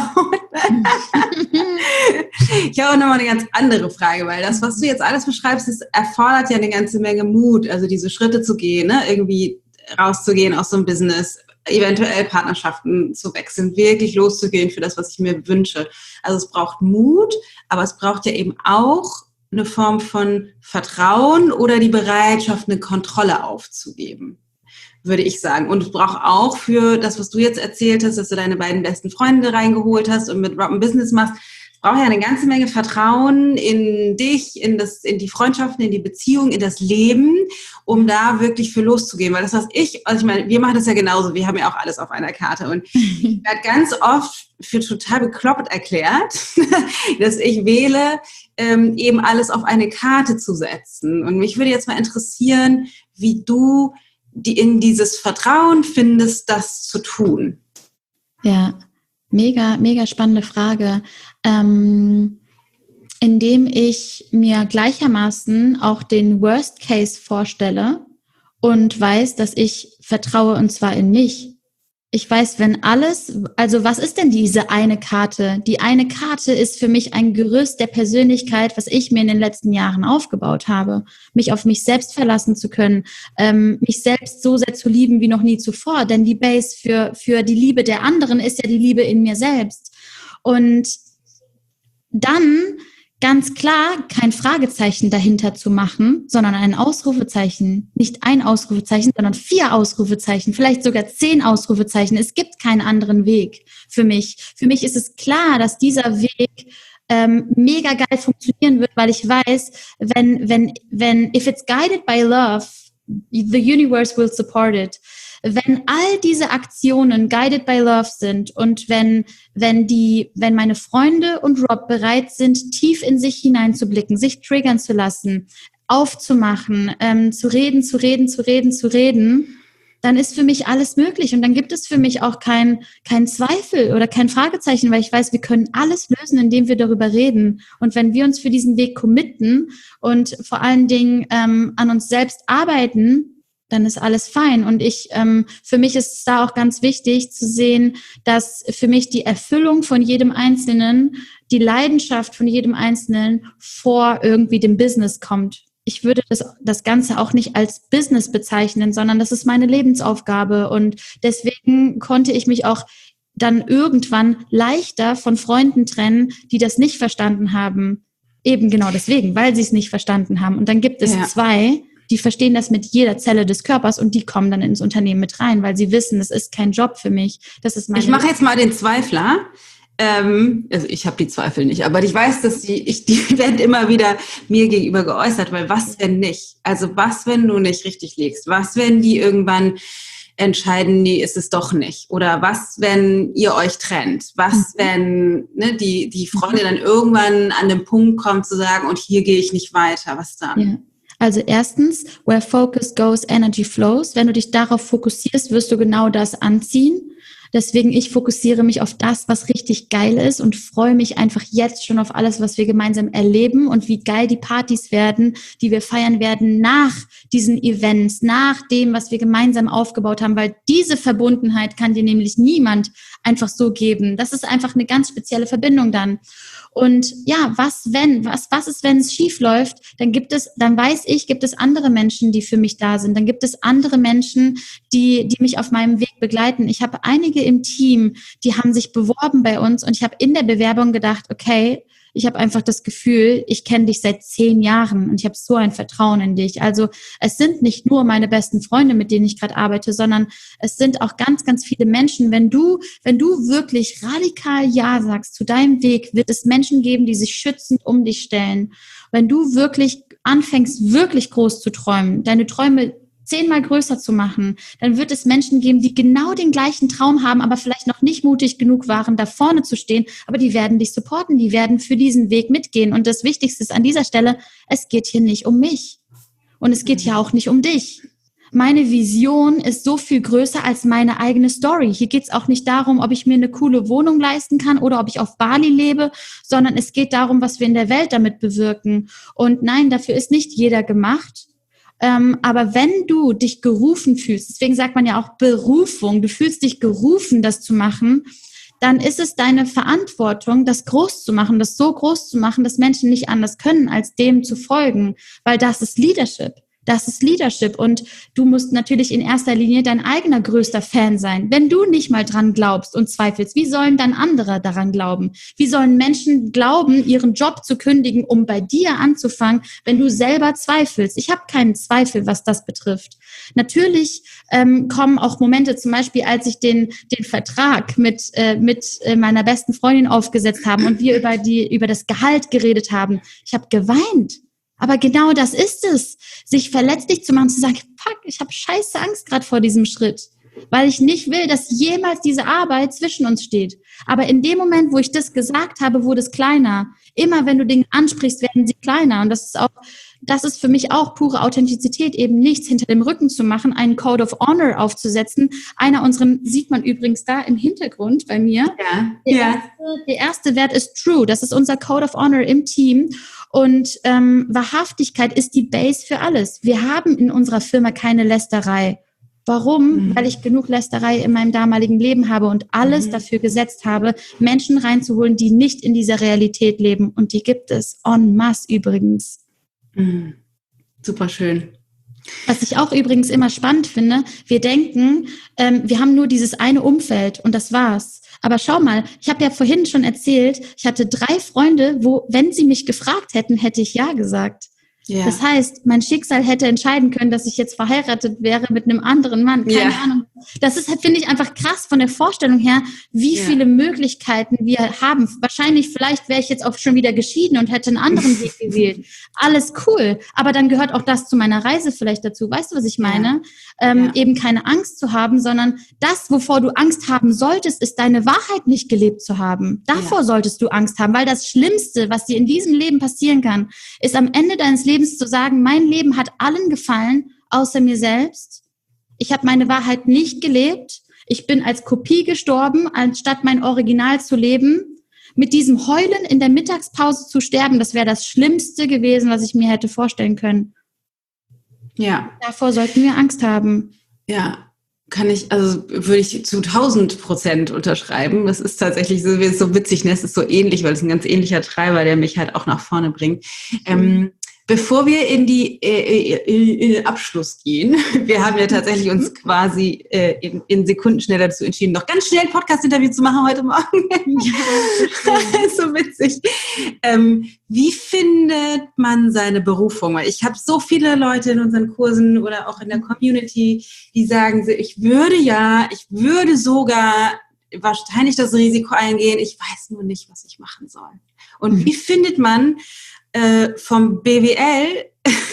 Ich habe auch nochmal eine ganz andere Frage, weil das, was du jetzt alles beschreibst, das erfordert ja eine ganze Menge Mut, also diese Schritte zu gehen, ne? Irgendwie rauszugehen aus so einem Business, eventuell Partnerschaften zu wechseln, wirklich loszugehen für das, was ich mir wünsche. Also es braucht Mut, aber es braucht ja eben auch eine Form von Vertrauen oder die Bereitschaft, eine Kontrolle aufzugeben, würde ich sagen. Und es braucht auch für das, was du jetzt erzählt hast, dass du deine beiden besten Freunde reingeholt hast und mit Rob ein Business machst, es braucht ja eine ganze Menge Vertrauen in dich, in das, in die Freundschaften, in die Beziehung, in das Leben, um da wirklich für loszugehen. Weil das, was ich, also ich meine, wir machen das ja genauso, wir haben ja auch alles auf einer Karte. Und ich werde ganz oft für total bekloppt erklärt, dass ich wähle, ähm, eben alles auf eine Karte zu setzen. Und mich würde jetzt mal interessieren, wie du die in dieses Vertrauen findest, das zu tun. Ja, mega, mega spannende Frage. Ähm, Indem ich mir gleichermaßen auch den Worst Case vorstelle und weiß, dass ich vertraue, und zwar in mich. Ich weiß, wenn alles, also was ist denn diese eine Karte? Die eine Karte ist für mich ein Gerüst der Persönlichkeit, was ich mir in den letzten Jahren aufgebaut habe. Mich auf mich selbst verlassen zu können, ähm, mich selbst so sehr zu lieben wie noch nie zuvor. Denn die Base für, für die Liebe der anderen ist ja die Liebe in mir selbst. Und dann ganz klar kein Fragezeichen dahinter zu machen, sondern ein Ausrufezeichen. Nicht ein Ausrufezeichen, sondern vier Ausrufezeichen, vielleicht sogar zehn Ausrufezeichen. Es gibt keinen anderen Weg für mich. Für mich ist es klar, dass dieser Weg ähm, mega geil funktionieren wird, weil ich weiß, wenn, wenn, wenn, if it's guided by love, the universe will support it. Wenn all diese Aktionen guided by love sind und wenn, wenn die, wenn meine Freunde und Rob bereit sind, tief in sich hineinzublicken, sich triggern zu lassen, aufzumachen, ähm, zu reden, zu reden, zu reden, zu reden, dann ist für mich alles möglich. Und dann gibt es für mich auch kein, kein Zweifel oder kein Fragezeichen, weil ich weiß, wir können alles lösen, indem wir darüber reden. Und wenn wir uns für diesen Weg committen und vor allen Dingen ähm, an uns selbst arbeiten, dann ist alles fein. Und ich, ähm, für mich ist es da auch ganz wichtig zu sehen, dass für mich die Erfüllung von jedem Einzelnen, die Leidenschaft von jedem Einzelnen vor irgendwie dem Business kommt. Ich würde das, das Ganze auch nicht als Business bezeichnen, sondern das ist meine Lebensaufgabe. Und deswegen konnte ich mich auch dann irgendwann leichter von Freunden trennen, die das nicht verstanden haben. Eben genau deswegen, weil sie es nicht verstanden haben. Und dann gibt es ja. zwei, die verstehen das mit jeder Zelle des Körpers und die kommen dann ins Unternehmen mit rein, weil sie wissen, das ist kein Job für mich. Das ist meine ich mache jetzt mal den Zweifler. Ähm, also ich habe die Zweifel nicht, aber ich weiß, dass die, ich, die werden immer wieder mir gegenüber geäußert, weil was, wenn nicht? Also was, wenn du nicht richtig liegst? Was, wenn die irgendwann entscheiden, nee, ist es doch nicht? Oder was, wenn ihr euch trennt? Was, wenn ne, die, die Freundin dann irgendwann an den Punkt kommt zu sagen, und hier gehe ich nicht weiter? Was dann? Ja. Also erstens, where focus goes, energy flows. Wenn du dich darauf fokussierst, wirst du genau das anziehen. Deswegen, ich fokussiere mich auf das, was richtig geil ist und freue mich einfach jetzt schon auf alles, was wir gemeinsam erleben und wie geil die Partys werden, die wir feiern werden nach diesen Events, nach dem, was wir gemeinsam aufgebaut haben, weil diese Verbundenheit kann dir nämlich niemand einfach so geben. Das ist einfach eine ganz spezielle Verbindung dann. Und ja, was wenn, was, was ist, wenn es schief läuft? Dann gibt es, dann weiß ich, gibt es andere Menschen, die für mich da sind. Dann gibt es andere Menschen, die, die mich auf meinem Weg begleiten. Ich habe einige im Team, die haben sich beworben bei uns und ich habe in der Bewerbung gedacht, okay, ich habe einfach das Gefühl, ich kenne dich seit zehn Jahren und ich habe so ein Vertrauen in dich. Also es sind nicht nur meine besten Freunde, mit denen ich gerade arbeite, sondern es sind auch ganz, ganz viele Menschen. Wenn du, wenn du wirklich radikal Ja sagst zu deinem Weg, wird es Menschen geben, die sich schützend um dich stellen. Wenn du wirklich anfängst, wirklich groß zu träumen, deine Träume zehnmal größer zu machen, dann wird es Menschen geben, die genau den gleichen Traum haben, aber vielleicht noch nicht mutig genug waren, da vorne zu stehen, aber die werden dich supporten, die werden für diesen Weg mitgehen. Und das Wichtigste ist an dieser Stelle, es geht hier nicht um mich. Und es geht ja auch nicht um dich. Meine Vision ist so viel größer als meine eigene Story. Hier geht es auch nicht darum, ob ich mir eine coole Wohnung leisten kann oder ob ich auf Bali lebe, sondern es geht darum, was wir in der Welt damit bewirken. Und nein, dafür ist nicht jeder gemacht. Ähm, aber wenn du dich gerufen fühlst, deswegen sagt man ja auch Berufung, du fühlst dich gerufen, das zu machen, dann ist es deine Verantwortung, das groß zu machen, das so groß zu machen, dass Menschen nicht anders können, als dem zu folgen, weil das ist Leadership. Das ist Leadership und du musst natürlich in erster Linie dein eigener größter Fan sein. Wenn du nicht mal dran glaubst und zweifelst, wie sollen dann andere daran glauben? Wie sollen Menschen glauben, ihren Job zu kündigen, um bei dir anzufangen, wenn du selber zweifelst? Ich habe keinen Zweifel, was das betrifft. Natürlich ähm, kommen auch Momente, zum Beispiel als ich den, den Vertrag mit, äh, mit äh, meiner besten Freundin aufgesetzt habe und wir über, die, über das Gehalt geredet haben. Ich habe geweint. Aber genau das ist es, sich verletzlich zu machen, zu sagen, fuck, ich habe scheiße Angst gerade vor diesem Schritt, weil ich nicht will, dass jemals diese Arbeit zwischen uns steht. Aber in dem Moment, wo ich das gesagt habe, wurde es kleiner. immer wenn du Dinge ansprichst, werden sie kleiner. Und das ist auch, das ist für mich auch pure Authentizität, eben nichts hinter dem Rücken zu machen, einen Code of Honor aufzusetzen. Einer unseren, sieht man übrigens da im Hintergrund bei mir. Ja. Der, ja. erste, der erste Wert ist True. Das ist unser Code of Honor im Team. Und ähm, Wahrhaftigkeit ist die Base für alles. Wir haben in unserer Firma keine Lästerei. Warum? Mhm. Weil ich genug Lästerei in meinem damaligen Leben habe und alles mhm. dafür gesetzt habe, Menschen reinzuholen, die nicht in dieser Realität leben. Und die gibt es en masse übrigens. Mhm. Super schön. Was ich auch übrigens immer spannend finde, wir denken, ähm, wir haben nur dieses eine Umfeld und das war's. Aber schau mal, ich habe ja vorhin schon erzählt, ich hatte drei Freunde, wo, wenn sie mich gefragt hätten, hätte ich ja gesagt. Ja. Das heißt, mein Schicksal hätte entscheiden können, dass ich jetzt verheiratet wäre mit einem anderen Mann. Keine ja. Ahnung. Das ist halt, finde ich, einfach krass von der Vorstellung her, wie ja. viele Möglichkeiten wir haben. Wahrscheinlich, vielleicht wäre ich jetzt auch schon wieder geschieden und hätte einen anderen Weg gewählt. Alles cool. Aber dann gehört auch das zu meiner Reise vielleicht dazu. Weißt du, was ich meine? Ja. Ähm, ja. Eben keine Angst zu haben, sondern das, wovor du Angst haben solltest, ist deine Wahrheit nicht gelebt zu haben. Davor ja. solltest du Angst haben, weil das Schlimmste, was dir in diesem Leben passieren kann, ist am Ende deines Lebens zu sagen, mein Leben hat allen gefallen, außer mir selbst. Ich habe meine Wahrheit nicht gelebt. Ich bin als Kopie gestorben, anstatt mein Original zu leben. Mit diesem Heulen in der Mittagspause zu sterben, das wäre das Schlimmste gewesen, was ich mir hätte vorstellen können. Ja. Davor sollten wir Angst haben. Ja, kann ich, also würde ich zu tausend Prozent unterschreiben. Das ist tatsächlich so, so witzig, ne? Es ist so ähnlich, weil es ein ganz ähnlicher Treiber, der mich halt auch nach vorne bringt. Mhm. Ähm, Bevor wir in die äh, in den Abschluss gehen, wir haben ja tatsächlich uns quasi äh, in, in Sekundenschnell dazu entschieden, noch ganz schnell ein Podcast-Interview zu machen heute Morgen. Ja, so witzig. Ähm, wie findet man seine Berufung? Weil ich habe so viele Leute in unseren Kursen oder auch in der Community, die sagen, ich würde ja, ich würde sogar wahrscheinlich das Risiko eingehen, ich weiß nur nicht, was ich machen soll. Und mhm. wie findet man Äh, vom B W L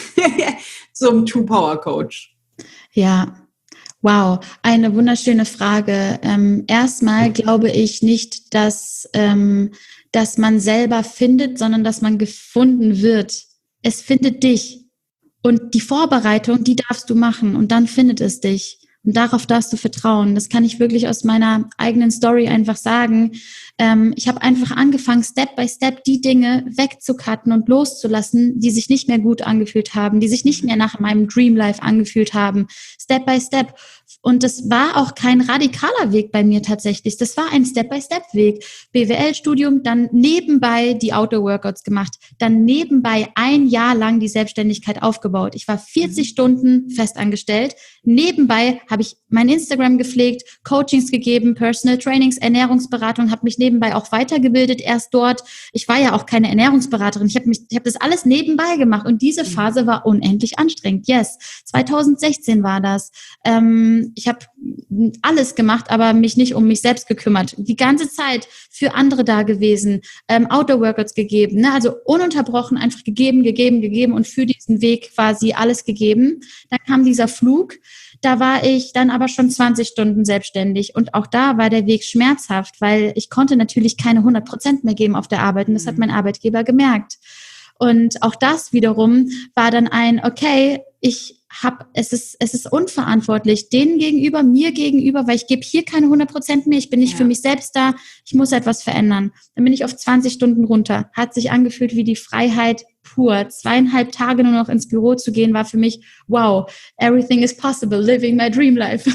zum Two-Power-Coach? Ja, wow, eine wunderschöne Frage. Ähm, erstmal glaube ich nicht, dass, ähm, dass man selber findet, sondern dass man gefunden wird. Es findet dich. Und die Vorbereitung, die darfst du machen und dann findet es dich. Und darauf darfst du vertrauen. Das kann ich wirklich aus meiner eigenen Story einfach sagen. Ähm, ich habe einfach angefangen, Step by Step die Dinge wegzucutten und loszulassen, die sich nicht mehr gut angefühlt haben, die sich nicht mehr nach meinem Dream Life angefühlt haben. Step by Step. Und das war auch kein radikaler Weg bei mir tatsächlich. Das war ein Step-by-Step-Weg. B W L-Studium, dann nebenbei die Outdoor-Workouts gemacht, dann nebenbei ein Jahr lang die Selbstständigkeit aufgebaut. Ich war vierzig Stunden festangestellt. Nebenbei habe ich mein Instagram gepflegt, Coachings gegeben, Personal Trainings, Ernährungsberatung, habe mich nebenbei auch weitergebildet erst dort. Ich war ja auch keine Ernährungsberaterin. Ich habe mich, ich habe das alles nebenbei gemacht und diese Phase war unendlich anstrengend. Yes, zwanzig sechzehn war das. Ähm, Ich habe alles gemacht, aber mich nicht um mich selbst gekümmert. Die ganze Zeit für andere da gewesen, ähm, Outdoor-Workouts gegeben, ne? Also ununterbrochen einfach gegeben, gegeben, gegeben und für diesen Weg quasi alles gegeben. Dann kam dieser Flug, da war ich dann aber schon zwanzig Stunden selbstständig und auch da war der Weg schmerzhaft, weil ich konnte natürlich keine hundert Prozent mehr geben auf der Arbeit und das hat mein Arbeitgeber gemerkt. Und auch das wiederum war dann ein, okay, ich hab, es ist, es ist unverantwortlich, denen gegenüber, mir gegenüber, weil ich gebe hier keine hundert Prozent mehr, ich bin nicht ja. für mich selbst da, ich muss etwas verändern. Dann bin ich auf zwanzig Stunden runter. Hat sich angefühlt wie die Freiheit pur. Zweieinhalb Tage nur noch ins Büro zu gehen, war für mich, wow, everything is possible, living my dream life.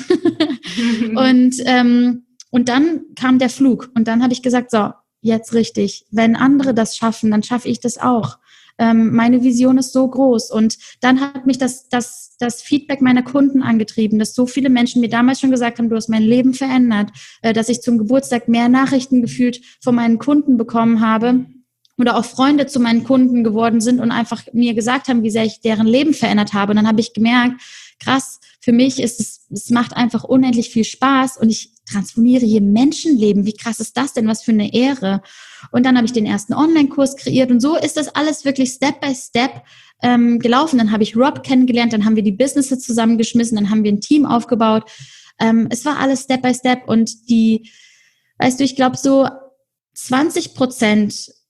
und, ähm, und dann kam der Flug und dann habe ich gesagt, so, jetzt richtig, wenn andere das schaffen, dann schaffe ich das auch. Meine Vision ist so groß und dann hat mich das, das, das Feedback meiner Kunden angetrieben, dass so viele Menschen mir damals schon gesagt haben, du hast mein Leben verändert, dass ich zum Geburtstag mehr Nachrichten gefühlt von meinen Kunden bekommen habe oder auch Freunde zu meinen Kunden geworden sind und einfach mir gesagt haben, wie sehr ich deren Leben verändert habe. Und dann habe ich gemerkt, krass, für mich ist es, es macht einfach unendlich viel Spaß und ich transformiere hier Menschenleben. Wie krass ist das denn? Was für eine Ehre. Und dann habe ich den ersten Online-Kurs kreiert und so ist das alles wirklich Step by Step ähm, gelaufen. Dann habe ich Rob kennengelernt, dann haben wir die Businesses zusammengeschmissen, dann haben wir ein Team aufgebaut. Ähm, es war alles Step by Step und die, weißt du, ich glaube so zwanzig Prozent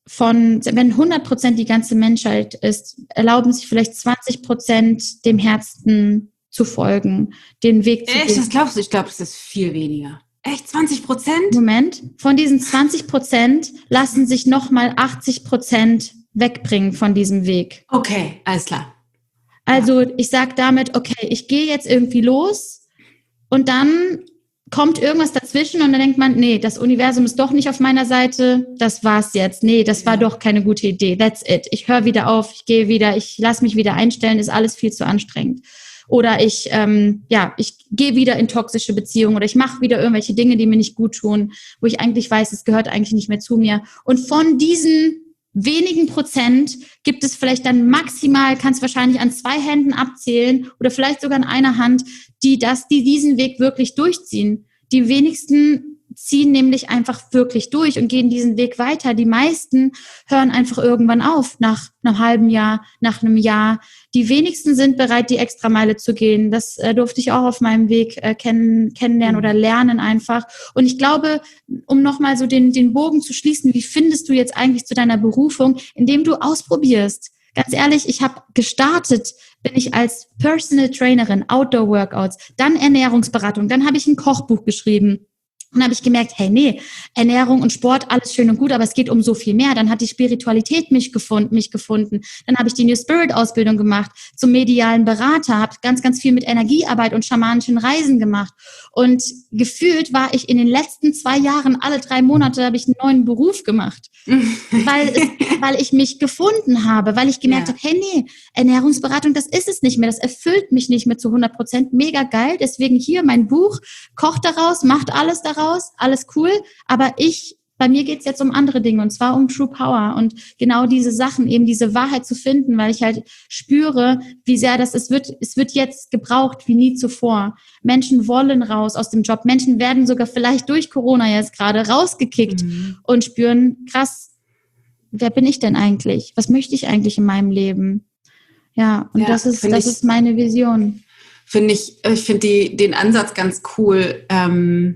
von, wenn hundert Prozent die ganze Menschheit ist, erlauben sich vielleicht zwanzig Prozent dem Herzen zu folgen, den Weg zu gehen. Echt, das glaubst du? Ich glaube, das ist viel weniger. Echt, zwanzig Prozent? Moment, von diesen zwanzig Prozent lassen sich nochmal achtzig Prozent wegbringen von diesem Weg. Okay, alles klar. Also ich sage damit, okay, ich gehe jetzt irgendwie los und dann kommt irgendwas dazwischen und dann denkt man, nee, das Universum ist doch nicht auf meiner Seite, das war's jetzt. Nee, das war doch keine gute Idee, that's it. Ich höre wieder auf, ich gehe wieder, ich lasse mich wieder einstellen, ist alles viel zu anstrengend. Oder ich, ähm, ja, ich gehe wieder in toxische Beziehungen oder ich mache wieder irgendwelche Dinge, die mir nicht gut tun, wo ich eigentlich weiß, es gehört eigentlich nicht mehr zu mir. Und von diesen wenigen Prozent gibt es vielleicht dann maximal, kannst wahrscheinlich an zwei Händen abzählen oder vielleicht sogar an einer Hand, die das, die diesen Weg wirklich durchziehen. Die wenigsten ziehen nämlich einfach wirklich durch und gehen diesen Weg weiter. Die meisten hören einfach irgendwann auf, nach einem halben Jahr, nach einem Jahr. Die wenigsten sind bereit, die Extrameile zu gehen. Das äh, durfte ich auch auf meinem Weg äh, kennen, kennenlernen oder lernen einfach. Und ich glaube, um nochmal so den, den Bogen zu schließen, wie findest du jetzt eigentlich zu deiner Berufung, indem du ausprobierst? Ganz ehrlich, ich habe gestartet, bin ich als Personal Trainerin, Outdoor Workouts, dann Ernährungsberatung, dann habe ich ein Kochbuch geschrieben. Und dann habe ich gemerkt, hey, nee, Ernährung und Sport, alles schön und gut, aber es geht um so viel mehr. Dann hat die Spiritualität mich gefunden, mich gefunden. Dann habe ich die New Spirit Ausbildung gemacht zum medialen Berater, habe ganz, ganz viel mit Energiearbeit und schamanischen Reisen gemacht. Und gefühlt war ich in den letzten zwei Jahren, alle drei Monate, habe ich einen neuen Beruf gemacht, weil, es, weil ich mich gefunden habe, weil ich gemerkt ja. habe, hey, nee, Ernährungsberatung, das ist es nicht mehr, das erfüllt mich nicht mehr zu hundert Prozent. Mega geil, deswegen hier mein Buch, kocht daraus, macht alles daraus. Alles cool, aber ich, bei mir geht es jetzt um andere Dinge und zwar um True Power und genau diese Sachen, eben diese Wahrheit zu finden, weil ich halt spüre, wie sehr das, es wird, es wird jetzt gebraucht wie nie zuvor. Menschen wollen raus aus dem Job, Menschen werden sogar vielleicht durch Corona jetzt gerade rausgekickt mhm. und spüren, krass, wer bin ich denn eigentlich? Was möchte ich eigentlich in meinem Leben? Ja, und ja, das ist, das ich, ist meine Vision. Finde ich, ich finde die, den Ansatz ganz cool, ähm,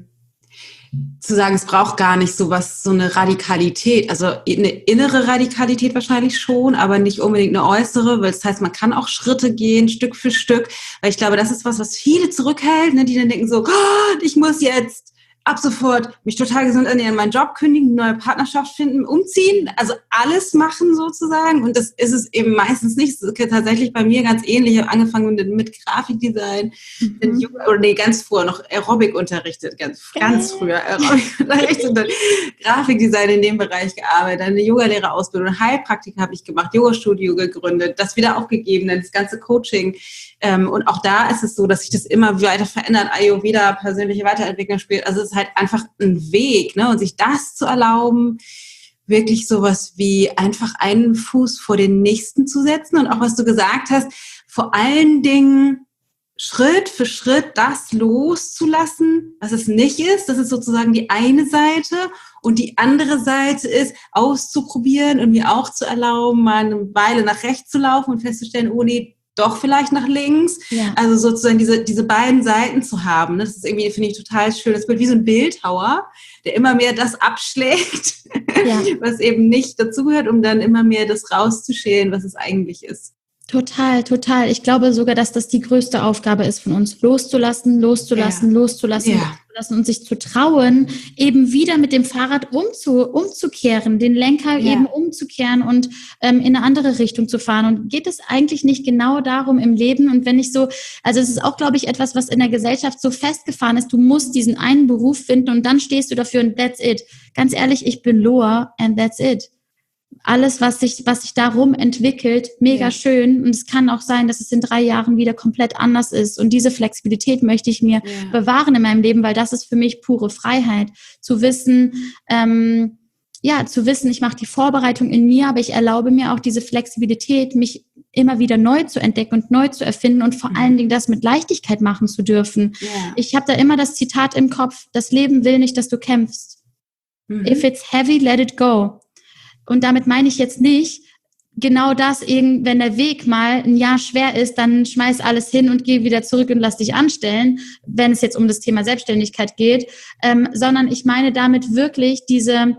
zu sagen, es braucht gar nicht so was, so eine Radikalität, also eine innere Radikalität wahrscheinlich schon, aber nicht unbedingt eine äußere, weil das heißt, man kann auch Schritte gehen, Stück für Stück, weil ich glaube, das ist was, was viele zurückhält, ne, die dann denken so, oh, ich muss jetzt ab sofort mich total gesund ernähren, meinen Job kündigen, eine neue Partnerschaft finden, umziehen, also alles machen sozusagen und das ist es eben meistens nicht. Das ist tatsächlich bei mir ganz ähnlich. Ich habe angefangen mit Grafikdesign, mhm. oder nee, ganz früher noch Aerobic unterrichtet, ganz, ganz früher Aerobic unterrichtet und dann Grafikdesign in dem Bereich gearbeitet, dann eine Yogalehrerausbildung, Heilpraktika habe ich gemacht, Yoga-Studio gegründet, das wieder aufgegeben, dann das ganze Coaching. Ähm, und auch da ist es so, dass sich das immer weiter verändert. Ayurveda, persönliche Weiterentwicklung spielt. Also es ist halt einfach ein Weg, ne? Und sich das zu erlauben, wirklich sowas wie einfach einen Fuß vor den nächsten zu setzen. Und auch was du gesagt hast, vor allen Dingen Schritt für Schritt das loszulassen, was es nicht ist. Das ist sozusagen die eine Seite. Und die andere Seite ist, auszuprobieren und mir auch zu erlauben, mal eine Weile nach rechts zu laufen und festzustellen, oh nee, doch vielleicht nach links. Ja. Also sozusagen diese, diese beiden Seiten zu haben. Das ist irgendwie, finde ich, total schön. Das wird wie so ein Bildhauer, der immer mehr das abschlägt, ja. was eben nicht dazugehört, um dann immer mehr das rauszuschälen, was es eigentlich ist. Total, total. Ich glaube sogar, dass das die größte Aufgabe ist von uns, loszulassen, loszulassen, ja. loszulassen, ja. loszulassen und sich zu trauen, eben wieder mit dem Fahrrad umzu, umzukehren, den Lenker ja. eben umzukehren und ähm, in eine andere Richtung zu fahren. Und geht es eigentlich nicht genau darum im Leben? Und wenn ich so, also es ist auch, glaube ich, etwas, was in der Gesellschaft so festgefahren ist, du musst diesen einen Beruf finden und dann stehst du dafür und that's it. Ganz ehrlich, ich bin Loa and that's it. Alles, was sich, was sich darum entwickelt, mega ja. schön. Und es kann auch sein, dass es in drei Jahren wieder komplett anders ist. Und diese Flexibilität möchte ich mir ja. bewahren in meinem Leben, weil das ist für mich pure Freiheit. Zu wissen, ähm, ja, zu wissen, ich mache die Vorbereitung in mir, aber ich erlaube mir auch diese Flexibilität, mich immer wieder neu zu entdecken und neu zu erfinden und vor mhm. allen Dingen das mit Leichtigkeit machen zu dürfen. Ja. Ich habe da immer das Zitat im Kopf, das Leben will nicht, dass du kämpfst. Mhm. If it's heavy, let it go. Und damit meine ich jetzt nicht genau das, wenn der Weg mal ein Jahr schwer ist, dann schmeiß alles hin und geh wieder zurück und lass dich anstellen, wenn es jetzt um das Thema Selbstständigkeit geht, ähm, sondern ich meine damit wirklich diese,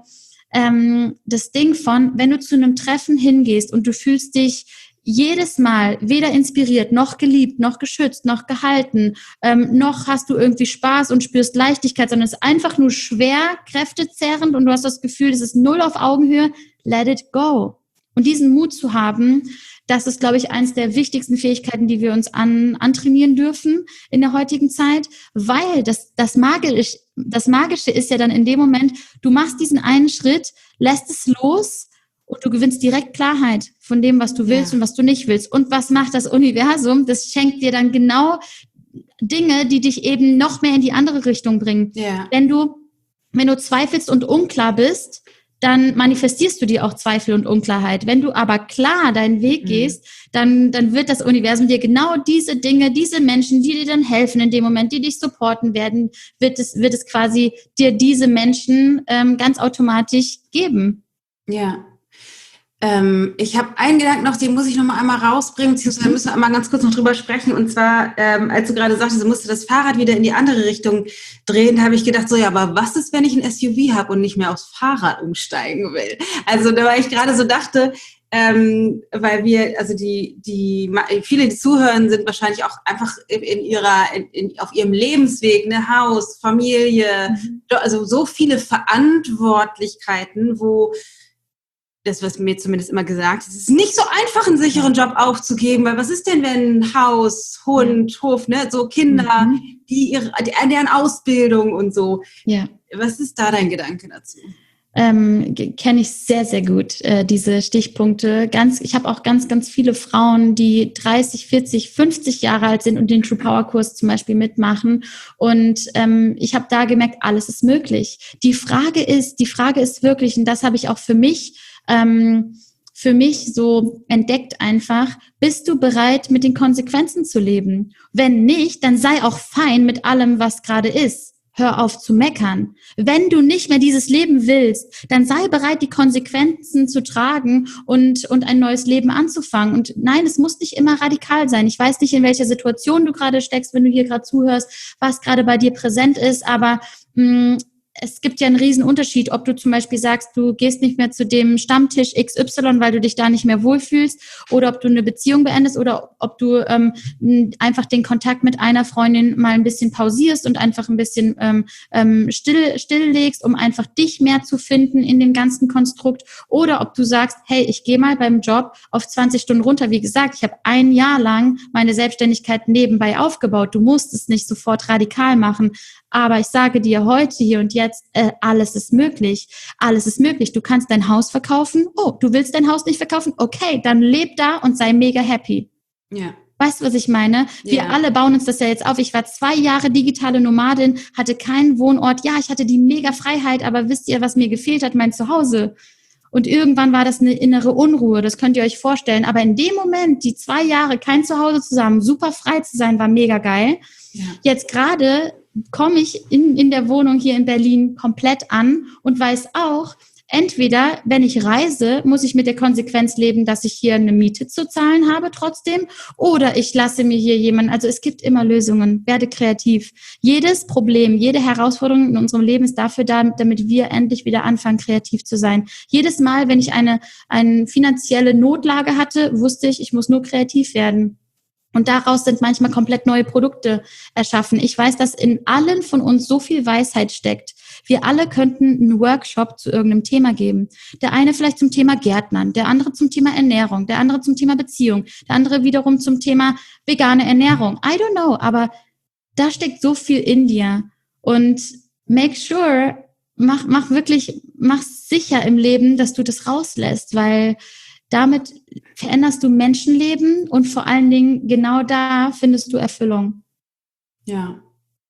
ähm, das Ding von, wenn du zu einem Treffen hingehst und du fühlst dich jedes Mal weder inspiriert, noch geliebt, noch geschützt, noch gehalten, ähm, noch hast du irgendwie Spaß und spürst Leichtigkeit, sondern es ist einfach nur schwer, kräftezerrend und du hast das Gefühl, es ist null auf Augenhöhe, let it go. Und diesen Mut zu haben, das ist, glaube ich, eines der wichtigsten Fähigkeiten, die wir uns an, antrainieren dürfen in der heutigen Zeit, weil das, das, Magisch, das Magische ist ja dann in dem Moment, du machst diesen einen Schritt, lässt es los und du gewinnst direkt Klarheit von dem, was du willst ja. und was du nicht willst. Und was macht das Universum? Das schenkt dir dann genau Dinge, die dich eben noch mehr in die andere Richtung bringen. Ja. Wenn du, wenn du zweifelst und unklar bist, dann manifestierst du dir auch Zweifel und Unklarheit. Wenn du aber klar deinen Weg mhm. gehst, dann, dann wird das Universum dir genau diese Dinge, diese Menschen, die dir dann helfen in dem Moment, die dich supporten werden, wird es, wird es quasi dir diese Menschen ähm, ganz automatisch geben. Ja. Ähm, ich habe einen Gedanken noch, den muss ich noch mal einmal rausbringen, beziehungsweise müssen wir einmal ganz kurz noch drüber sprechen. Und zwar, ähm, als du gerade sagtest, du musst das Fahrrad wieder in die andere Richtung drehen, habe ich gedacht, so ja, aber was ist, wenn ich ein S U V habe und nicht mehr aufs Fahrrad umsteigen will? Also da war ich gerade so dachte, ähm, weil wir, also die, die, viele, die zuhören, sind wahrscheinlich auch einfach in ihrer, in, in, auf ihrem Lebensweg, ne, Haus, Familie, mhm. also so viele Verantwortlichkeiten, wo das, was mir zumindest immer gesagt ist, es ist nicht so einfach, einen sicheren Job aufzugeben, weil was ist denn, wenn Haus, Hund, ja. Hof, ne, so Kinder, mhm. die ihre, deren Ausbildung und so. Ja. Was ist da dein Gedanke dazu? Ähm, kenne ich sehr, sehr gut, äh, diese Stichpunkte. Ganz, ich habe auch ganz, ganz viele Frauen, die dreißig, vierzig, fünfzig Jahre alt sind und den True Power Kurs zum Beispiel mitmachen. Und ähm, ich habe da gemerkt, alles ist möglich. Die Frage ist, die Frage ist wirklich, und das habe ich auch für mich Ähm, für mich so entdeckt einfach, bist du bereit, mit den Konsequenzen zu leben? Wenn nicht, dann sei auch fein mit allem, was gerade ist. Hör auf zu meckern. Wenn du nicht mehr dieses Leben willst, dann sei bereit, die Konsequenzen zu tragen und, und ein neues Leben anzufangen. Und nein, es muss nicht immer radikal sein. Ich weiß nicht, in welcher Situation du gerade steckst, wenn du hier gerade zuhörst, was gerade bei dir präsent ist, aber mh, es gibt ja einen riesen Unterschied, ob du zum Beispiel sagst, du gehst nicht mehr zu dem Stammtisch X Y, weil du dich da nicht mehr wohlfühlst, oder ob du eine Beziehung beendest, oder ob du ähm, einfach den Kontakt mit einer Freundin mal ein bisschen pausierst und einfach ein bisschen ähm, ähm, still, stilllegst, um einfach dich mehr zu finden in dem ganzen Konstrukt, oder ob du sagst, hey, ich gehe mal beim Job auf zwanzig Stunden runter. Wie gesagt, ich habe ein Jahr lang meine Selbstständigkeit nebenbei aufgebaut. Du musst es nicht sofort radikal machen, aber ich sage dir heute, hier und jetzt, äh, alles ist möglich. Alles ist möglich. Du kannst dein Haus verkaufen. Oh, du willst dein Haus nicht verkaufen? Okay, dann leb da und sei mega happy. Ja. Weißt du, was ich meine? Wir ja. alle bauen uns das ja jetzt auf. Ich war zwei Jahre digitale Nomadin, hatte keinen Wohnort. Ja, ich hatte die mega Freiheit, aber wisst ihr, was mir gefehlt hat? Mein Zuhause. Und irgendwann war das eine innere Unruhe, das könnt ihr euch vorstellen. Aber in dem Moment, die zwei Jahre kein Zuhause zusammen, super frei zu sein, war mega geil. Ja. Jetzt gerade komme ich in, in der Wohnung hier in Berlin komplett an und weiß auch, entweder, wenn ich reise, muss ich mit der Konsequenz leben, dass ich hier eine Miete zu zahlen habe trotzdem, oder ich lasse mir hier jemanden, also es gibt immer Lösungen, werde kreativ. Jedes Problem, jede Herausforderung in unserem Leben ist dafür da, damit wir endlich wieder anfangen, kreativ zu sein. Jedes Mal, wenn ich eine, eine finanzielle Notlage hatte, wusste ich, ich muss nur kreativ werden. Und daraus sind manchmal komplett neue Produkte erschaffen. Ich weiß, dass in allen von uns so viel Weisheit steckt. Wir alle könnten einen Workshop zu irgendeinem Thema geben. Der eine vielleicht zum Thema Gärtnern, der andere zum Thema Ernährung, der andere zum Thema Beziehung, der andere wiederum zum Thema vegane Ernährung. I don't know, aber da steckt so viel in dir. Und make sure, mach, mach wirklich, mach sicher im Leben, dass du das rauslässt, weil damit veränderst du Menschenleben und vor allen Dingen genau da findest du Erfüllung. Ja,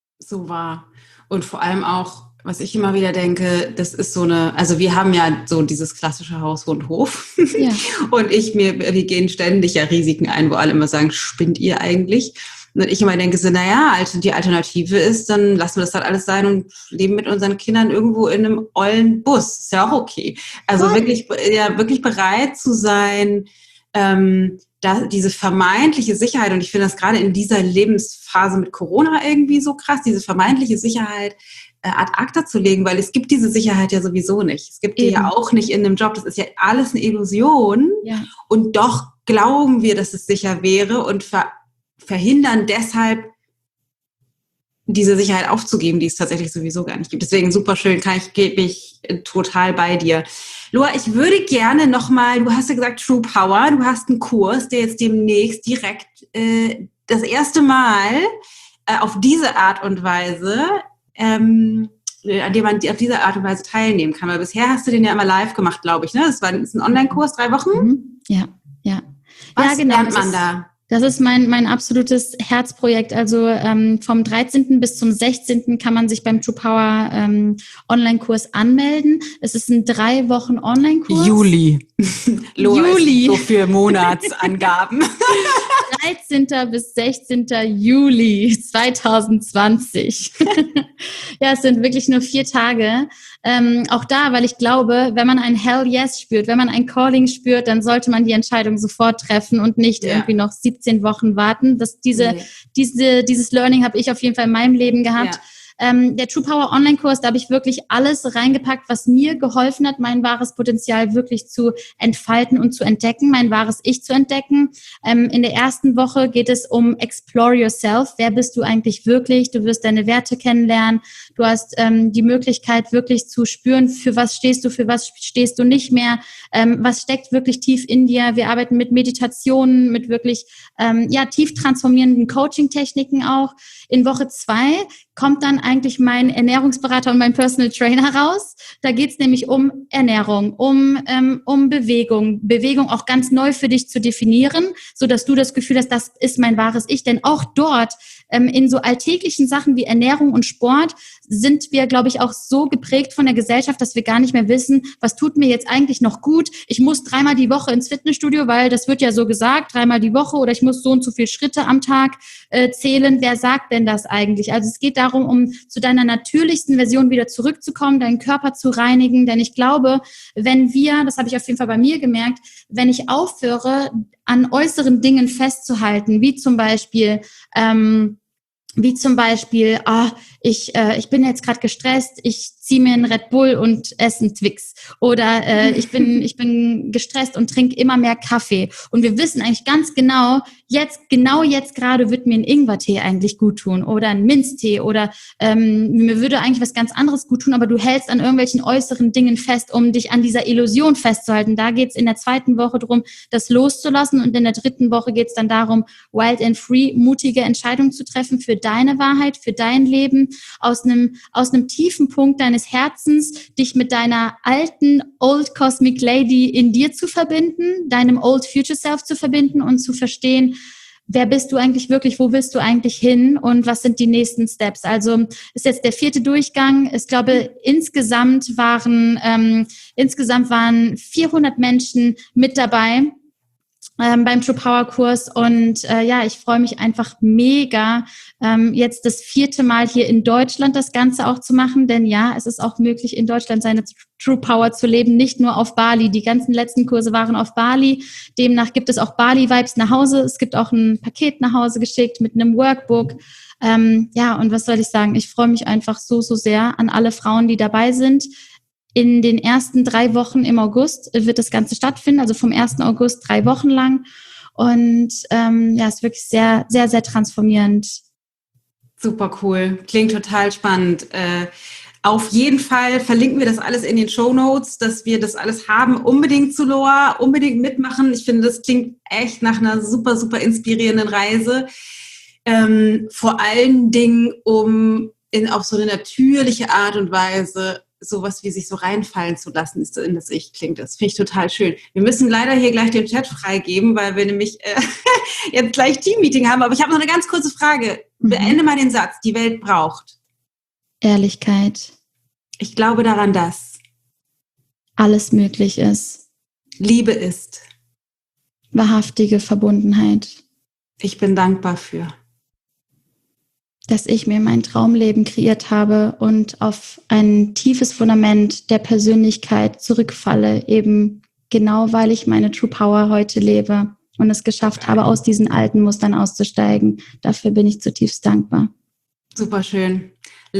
so wahr. Und vor allem auch, was ich immer wieder denke, das ist so eine, also wir haben ja so dieses klassische Haus und Hof. Ja. Und ich mir, wir gehen ständig ja Risiken ein, wo alle immer sagen, spinnt ihr eigentlich? Und ich immer denke so, naja, also die Alternative ist, dann lassen wir das halt alles sein und leben mit unseren Kindern irgendwo in einem ollen Bus. Ist ja auch okay. Also Voll. wirklich, ja, wirklich bereit zu sein, ähm, da, diese vermeintliche Sicherheit, und ich finde das gerade in dieser Lebensphase mit Corona irgendwie so krass, diese vermeintliche Sicherheit äh, ad acta zu legen, weil es gibt diese Sicherheit ja sowieso nicht. Es gibt die Eben. ja auch nicht in einem Job. Das ist ja alles eine Illusion. Ja. Und doch glauben wir, dass es sicher wäre und ver- verhindern deshalb, diese Sicherheit aufzugeben, die es tatsächlich sowieso gar nicht gibt. Deswegen super schön, kann ich, gebe ich total bei dir. Loa, ich würde gerne nochmal, du hast ja gesagt True Power, du hast einen Kurs, der jetzt demnächst direkt äh, das erste Mal äh, auf diese Art und Weise, ähm, an dem man auf diese Art und Weise teilnehmen kann. Weil bisher hast du den ja immer live gemacht, glaube ich. Ne? Das war das ist ein Online-Kurs, drei Wochen. Mhm. Ja, ja. Was ja, genau. lernt man da? Das ist mein, mein absolutes Herzprojekt. Also ähm, vom dreizehnten bis zum sechzehnten kann man sich beim True Power ähm, Online-Kurs anmelden. Es ist ein drei Wochen Online-Kurs. Juli. Juli. So für Monatsangaben. dreizehnten bis sechzehnten Juli zweitausendzwanzig. Ja, es sind wirklich nur vier Tage. Ähm, auch da, weil ich glaube, wenn man ein Hell Yes spürt, wenn man ein Calling spürt, dann sollte man die Entscheidung sofort treffen und nicht ja. irgendwie noch siebzehn Wochen warten. Das, diese, nee. diese, dieses Learning habe ich auf jeden Fall in meinem Leben gehabt. Ja. Ähm, der True Power Online-Kurs, da habe ich wirklich alles reingepackt, was mir geholfen hat, mein wahres Potenzial wirklich zu entfalten und zu entdecken, mein wahres Ich zu entdecken. Ähm, in der ersten Woche geht es um Explore Yourself. Wer bist du eigentlich wirklich? Du wirst deine Werte kennenlernen. Du hast ähm, die Möglichkeit, wirklich zu spüren, für was stehst du, für was stehst du nicht mehr, ähm, was steckt wirklich tief in dir. Wir arbeiten mit Meditationen, mit wirklich ähm, ja tief transformierenden Coaching-Techniken auch. In Woche zwei kommt dann eigentlich mein Ernährungsberater und mein Personal Trainer raus. Da geht's nämlich um Ernährung, um ähm, um Bewegung. Bewegung auch ganz neu für dich zu definieren, so dass du das Gefühl hast, das ist mein wahres Ich. Denn auch dort ähm, in so alltäglichen Sachen wie Ernährung und Sport sind wir, glaube ich, auch so geprägt von der Gesellschaft, dass wir gar nicht mehr wissen, was tut mir jetzt eigentlich noch gut. Ich muss dreimal die Woche ins Fitnessstudio, weil das wird ja so gesagt, dreimal die Woche, oder ich muss so und so viele Schritte am Tag äh, zählen. Wer sagt denn das eigentlich? Also es geht darum, um zu deiner natürlichsten Version wieder zurückzukommen, deinen Körper zu reinigen. Denn ich glaube, wenn wir, das habe ich auf jeden Fall bei mir gemerkt, wenn ich aufhöre, an äußeren Dingen festzuhalten, wie zum Beispiel, ähm, wie zum Beispiel, ah, ich, äh, ich bin jetzt gerade gestresst, ich ziehe mir einen Red Bull und esse einen Twix. Oder äh, ich bin ich bin gestresst und trinke immer mehr Kaffee. Und wir wissen eigentlich ganz genau, jetzt genau jetzt gerade wird mir ein Ingwertee eigentlich gut tun oder ein Minztee oder ähm, mir würde eigentlich was ganz anderes gut tun, aber du hältst an irgendwelchen äußeren Dingen fest, um dich an dieser Illusion festzuhalten. Da geht's in der zweiten Woche darum, das loszulassen, und in der dritten Woche geht's dann darum, wild and free, mutige Entscheidungen zu treffen für deine Wahrheit, für dein Leben, aus einem aus einem tiefen Punkt deines Herzens, dich mit deiner alten Old Cosmic Lady in dir zu verbinden, deinem Old Future Self zu verbinden und zu verstehen, wer bist du eigentlich wirklich, wo willst du eigentlich hin und was sind die nächsten Steps. Also ist jetzt der vierte Durchgang. Ich glaube, insgesamt waren ähm, insgesamt waren vierhundert Menschen mit dabei ähm, beim True Power Kurs, und äh, ja, ich freue mich einfach mega, ähm, jetzt das vierte Mal hier in Deutschland das Ganze auch zu machen, denn ja, es ist auch möglich, in Deutschland seine True Power zu leben, nicht nur auf Bali. Die ganzen letzten Kurse waren auf Bali, demnach gibt es auch Bali-Vibes nach Hause. Es gibt auch ein Paket nach Hause geschickt mit einem Workbook. Ähm, ja, und was soll ich sagen? Ich freue mich einfach so, so sehr an alle Frauen, die dabei sind. In den ersten drei Wochen im August wird das Ganze stattfinden, also vom ersten August drei Wochen lang. Und ähm, ja, es ist wirklich sehr, sehr, sehr transformierend. Super cool. Klingt total spannend. Äh, auf jeden Fall verlinken wir das alles in den Shownotes, dass wir das alles haben. Unbedingt zu Loa, unbedingt mitmachen. Ich finde, das klingt echt nach einer super, super inspirierenden Reise. Ähm, vor allen Dingen, um in auf so eine natürliche Art und Weise sowas wie sich so reinfallen zu lassen, ist so in das Ich klingt. Das finde ich total schön. Wir müssen leider hier gleich den Chat freigeben, weil wir nämlich äh, jetzt gleich Teammeeting haben. Aber ich habe noch eine ganz kurze Frage. Mhm. Beende mal den Satz. Die Welt braucht Ehrlichkeit. Ich glaube daran, dass alles möglich ist. Liebe ist wahrhaftige Verbundenheit. Ich bin dankbar für dass ich mir mein Traumleben kreiert habe und auf ein tiefes Fundament der Persönlichkeit zurückfalle, eben genau weil ich meine True Power heute lebe. und es geschafft habe, aus diesen alten Mustern auszusteigen. Dafür bin ich zutiefst dankbar. Super schön.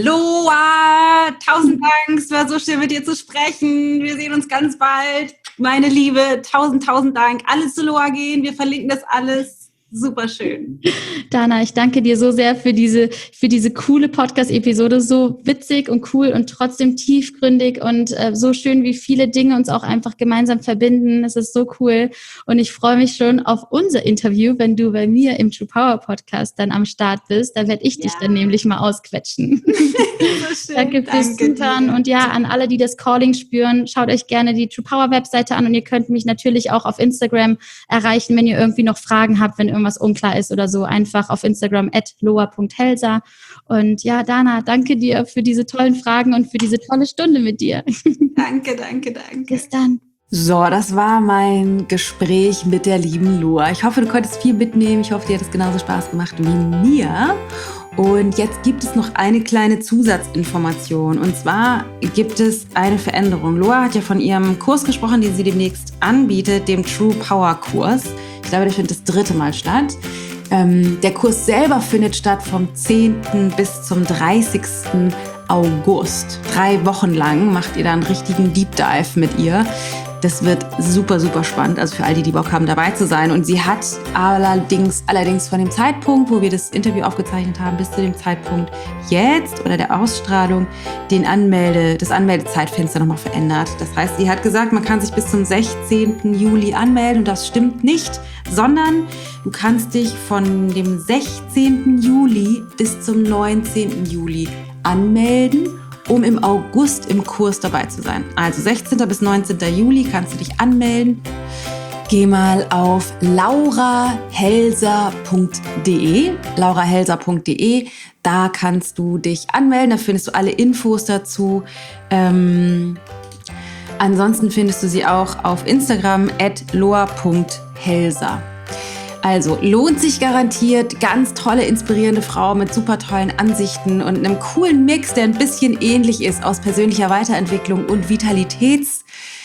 Loa, tausend Dank, es war so schön mit dir zu sprechen. Wir sehen uns ganz bald. Meine Liebe, tausend, tausend Dank. Alles zu Loa gehen, wir verlinken das alles. Super schön. Dana, ich danke dir so sehr für diese, für diese coole Podcast-Episode. So witzig und cool und trotzdem tiefgründig und äh, so schön, wie viele Dinge uns auch einfach gemeinsam verbinden. Es ist so cool. Und ich freue mich schon auf unser Interview, wenn du bei mir im True Power Podcast dann am Start bist. Da werde ich ja. dich dann nämlich mal ausquetschen. So schön. Danke fürs Zuhören. Und ja, an alle, die das Calling spüren, schaut euch gerne die True Power Webseite an und ihr könnt mich natürlich auch auf Instagram erreichen, wenn ihr irgendwie noch Fragen habt, wenn irgendwas unklar ist oder so, einfach auf Instagram at loa punkt helsa. Und ja, Dana, danke dir für diese tollen Fragen und für diese tolle Stunde mit dir. Danke, danke, danke. Bis dann. So, das war mein Gespräch mit der lieben Loa. Ich hoffe, du konntest viel mitnehmen. Ich hoffe, dir hat es genauso Spaß gemacht wie mir. Und jetzt gibt es noch eine kleine Zusatzinformation. Und zwar gibt es eine Veränderung. Loa hat ja von ihrem Kurs gesprochen, den sie demnächst anbietet, dem True Power Kurs. Ich glaube, der findet das dritte Mal statt. Ähm, der Kurs selber findet statt vom zehnten bis zum dreißigsten August. Drei Wochen lang macht ihr da einen richtigen Deep Dive mit ihr. Das wird super, super spannend, also für all die, die Bock haben, dabei zu sein. Und sie hat allerdings, allerdings von dem Zeitpunkt, wo wir das Interview aufgezeichnet haben, bis zu dem Zeitpunkt jetzt oder der Ausstrahlung, den Anmelde, das Anmeldezeitfenster nochmal verändert. Das heißt, sie hat gesagt, man kann sich bis zum sechzehnten Juli anmelden und das stimmt nicht, sondern du kannst dich von dem sechzehnten Juli bis zum neunzehnten Juli anmelden, um im August im Kurs dabei zu sein. Also sechzehnten bis neunzehnten Juli kannst du dich anmelden. Geh mal auf laura helsa punkt de, laura helsa punkt de. Da kannst du dich anmelden, da findest du alle Infos dazu. Ähm, ansonsten findest du sie auch auf Instagram at loa punkt helsa. Also lohnt sich garantiert, ganz tolle, inspirierende Frau mit super tollen Ansichten und einem coolen Mix, der ein bisschen ähnlich ist aus persönlicher Weiterentwicklung und Vitalitäts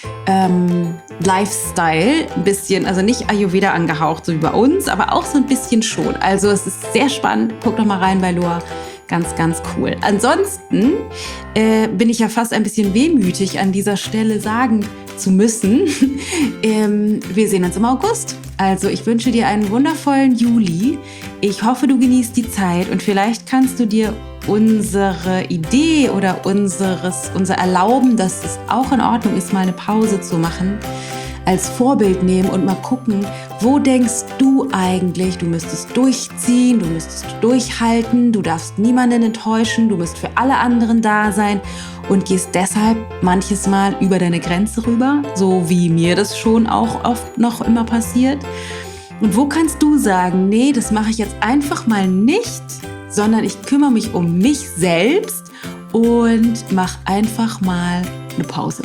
ähm, Lifestyle. Ein bisschen, also nicht Ayurveda angehaucht, so wie bei uns, aber auch so ein bisschen schon. Also es ist sehr spannend. Guck doch mal rein bei Loa. Ganz, ganz cool. Ansonsten äh, bin ich ja fast ein bisschen wehmütig, an dieser Stelle sagen zu müssen. ähm, wir sehen uns im August. Also ich wünsche dir einen wundervollen Juli. Ich hoffe, du genießt die Zeit und vielleicht kannst du dir unsere Idee oder unseres, unser Erlauben, dass es auch in Ordnung ist, mal eine Pause zu machen, als Vorbild nehmen und mal gucken, wo denkst du eigentlich, du müsstest durchziehen, du müsstest durchhalten, du darfst niemanden enttäuschen, du musst für alle anderen da sein und gehst deshalb manches Mal über deine Grenze rüber, so wie mir das schon auch oft noch immer passiert. Und wo kannst du sagen, nee, das mache ich jetzt einfach mal nicht, sondern ich kümmere mich um mich selbst und mache einfach mal eine Pause.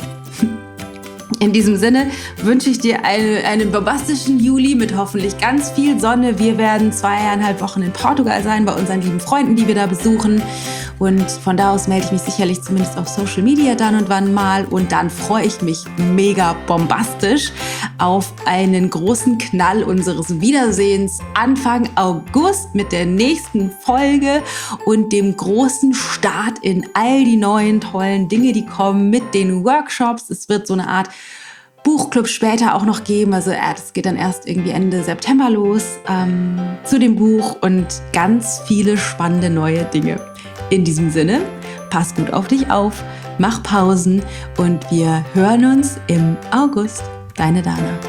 In diesem Sinne wünsche ich dir eine, einen bombastischen Juli mit hoffentlich ganz viel Sonne. Wir werden zweieinhalb Wochen in Portugal sein bei unseren lieben Freunden, die wir da besuchen. Und von da aus melde ich mich sicherlich zumindest auf Social Media dann und wann mal. Und dann freue ich mich mega bombastisch auf einen großen Knall unseres Wiedersehens Anfang August mit der nächsten Folge und dem großen Start in all die neuen tollen Dinge, die kommen mit den Workshops. Es wird so eine Art Buchclub später auch noch geben. Also äh, das geht dann erst irgendwie Ende September los ähm, zu dem Buch und ganz viele spannende neue Dinge. In diesem Sinne, pass gut auf dich auf, mach Pausen und wir hören uns im August. Deine Dana.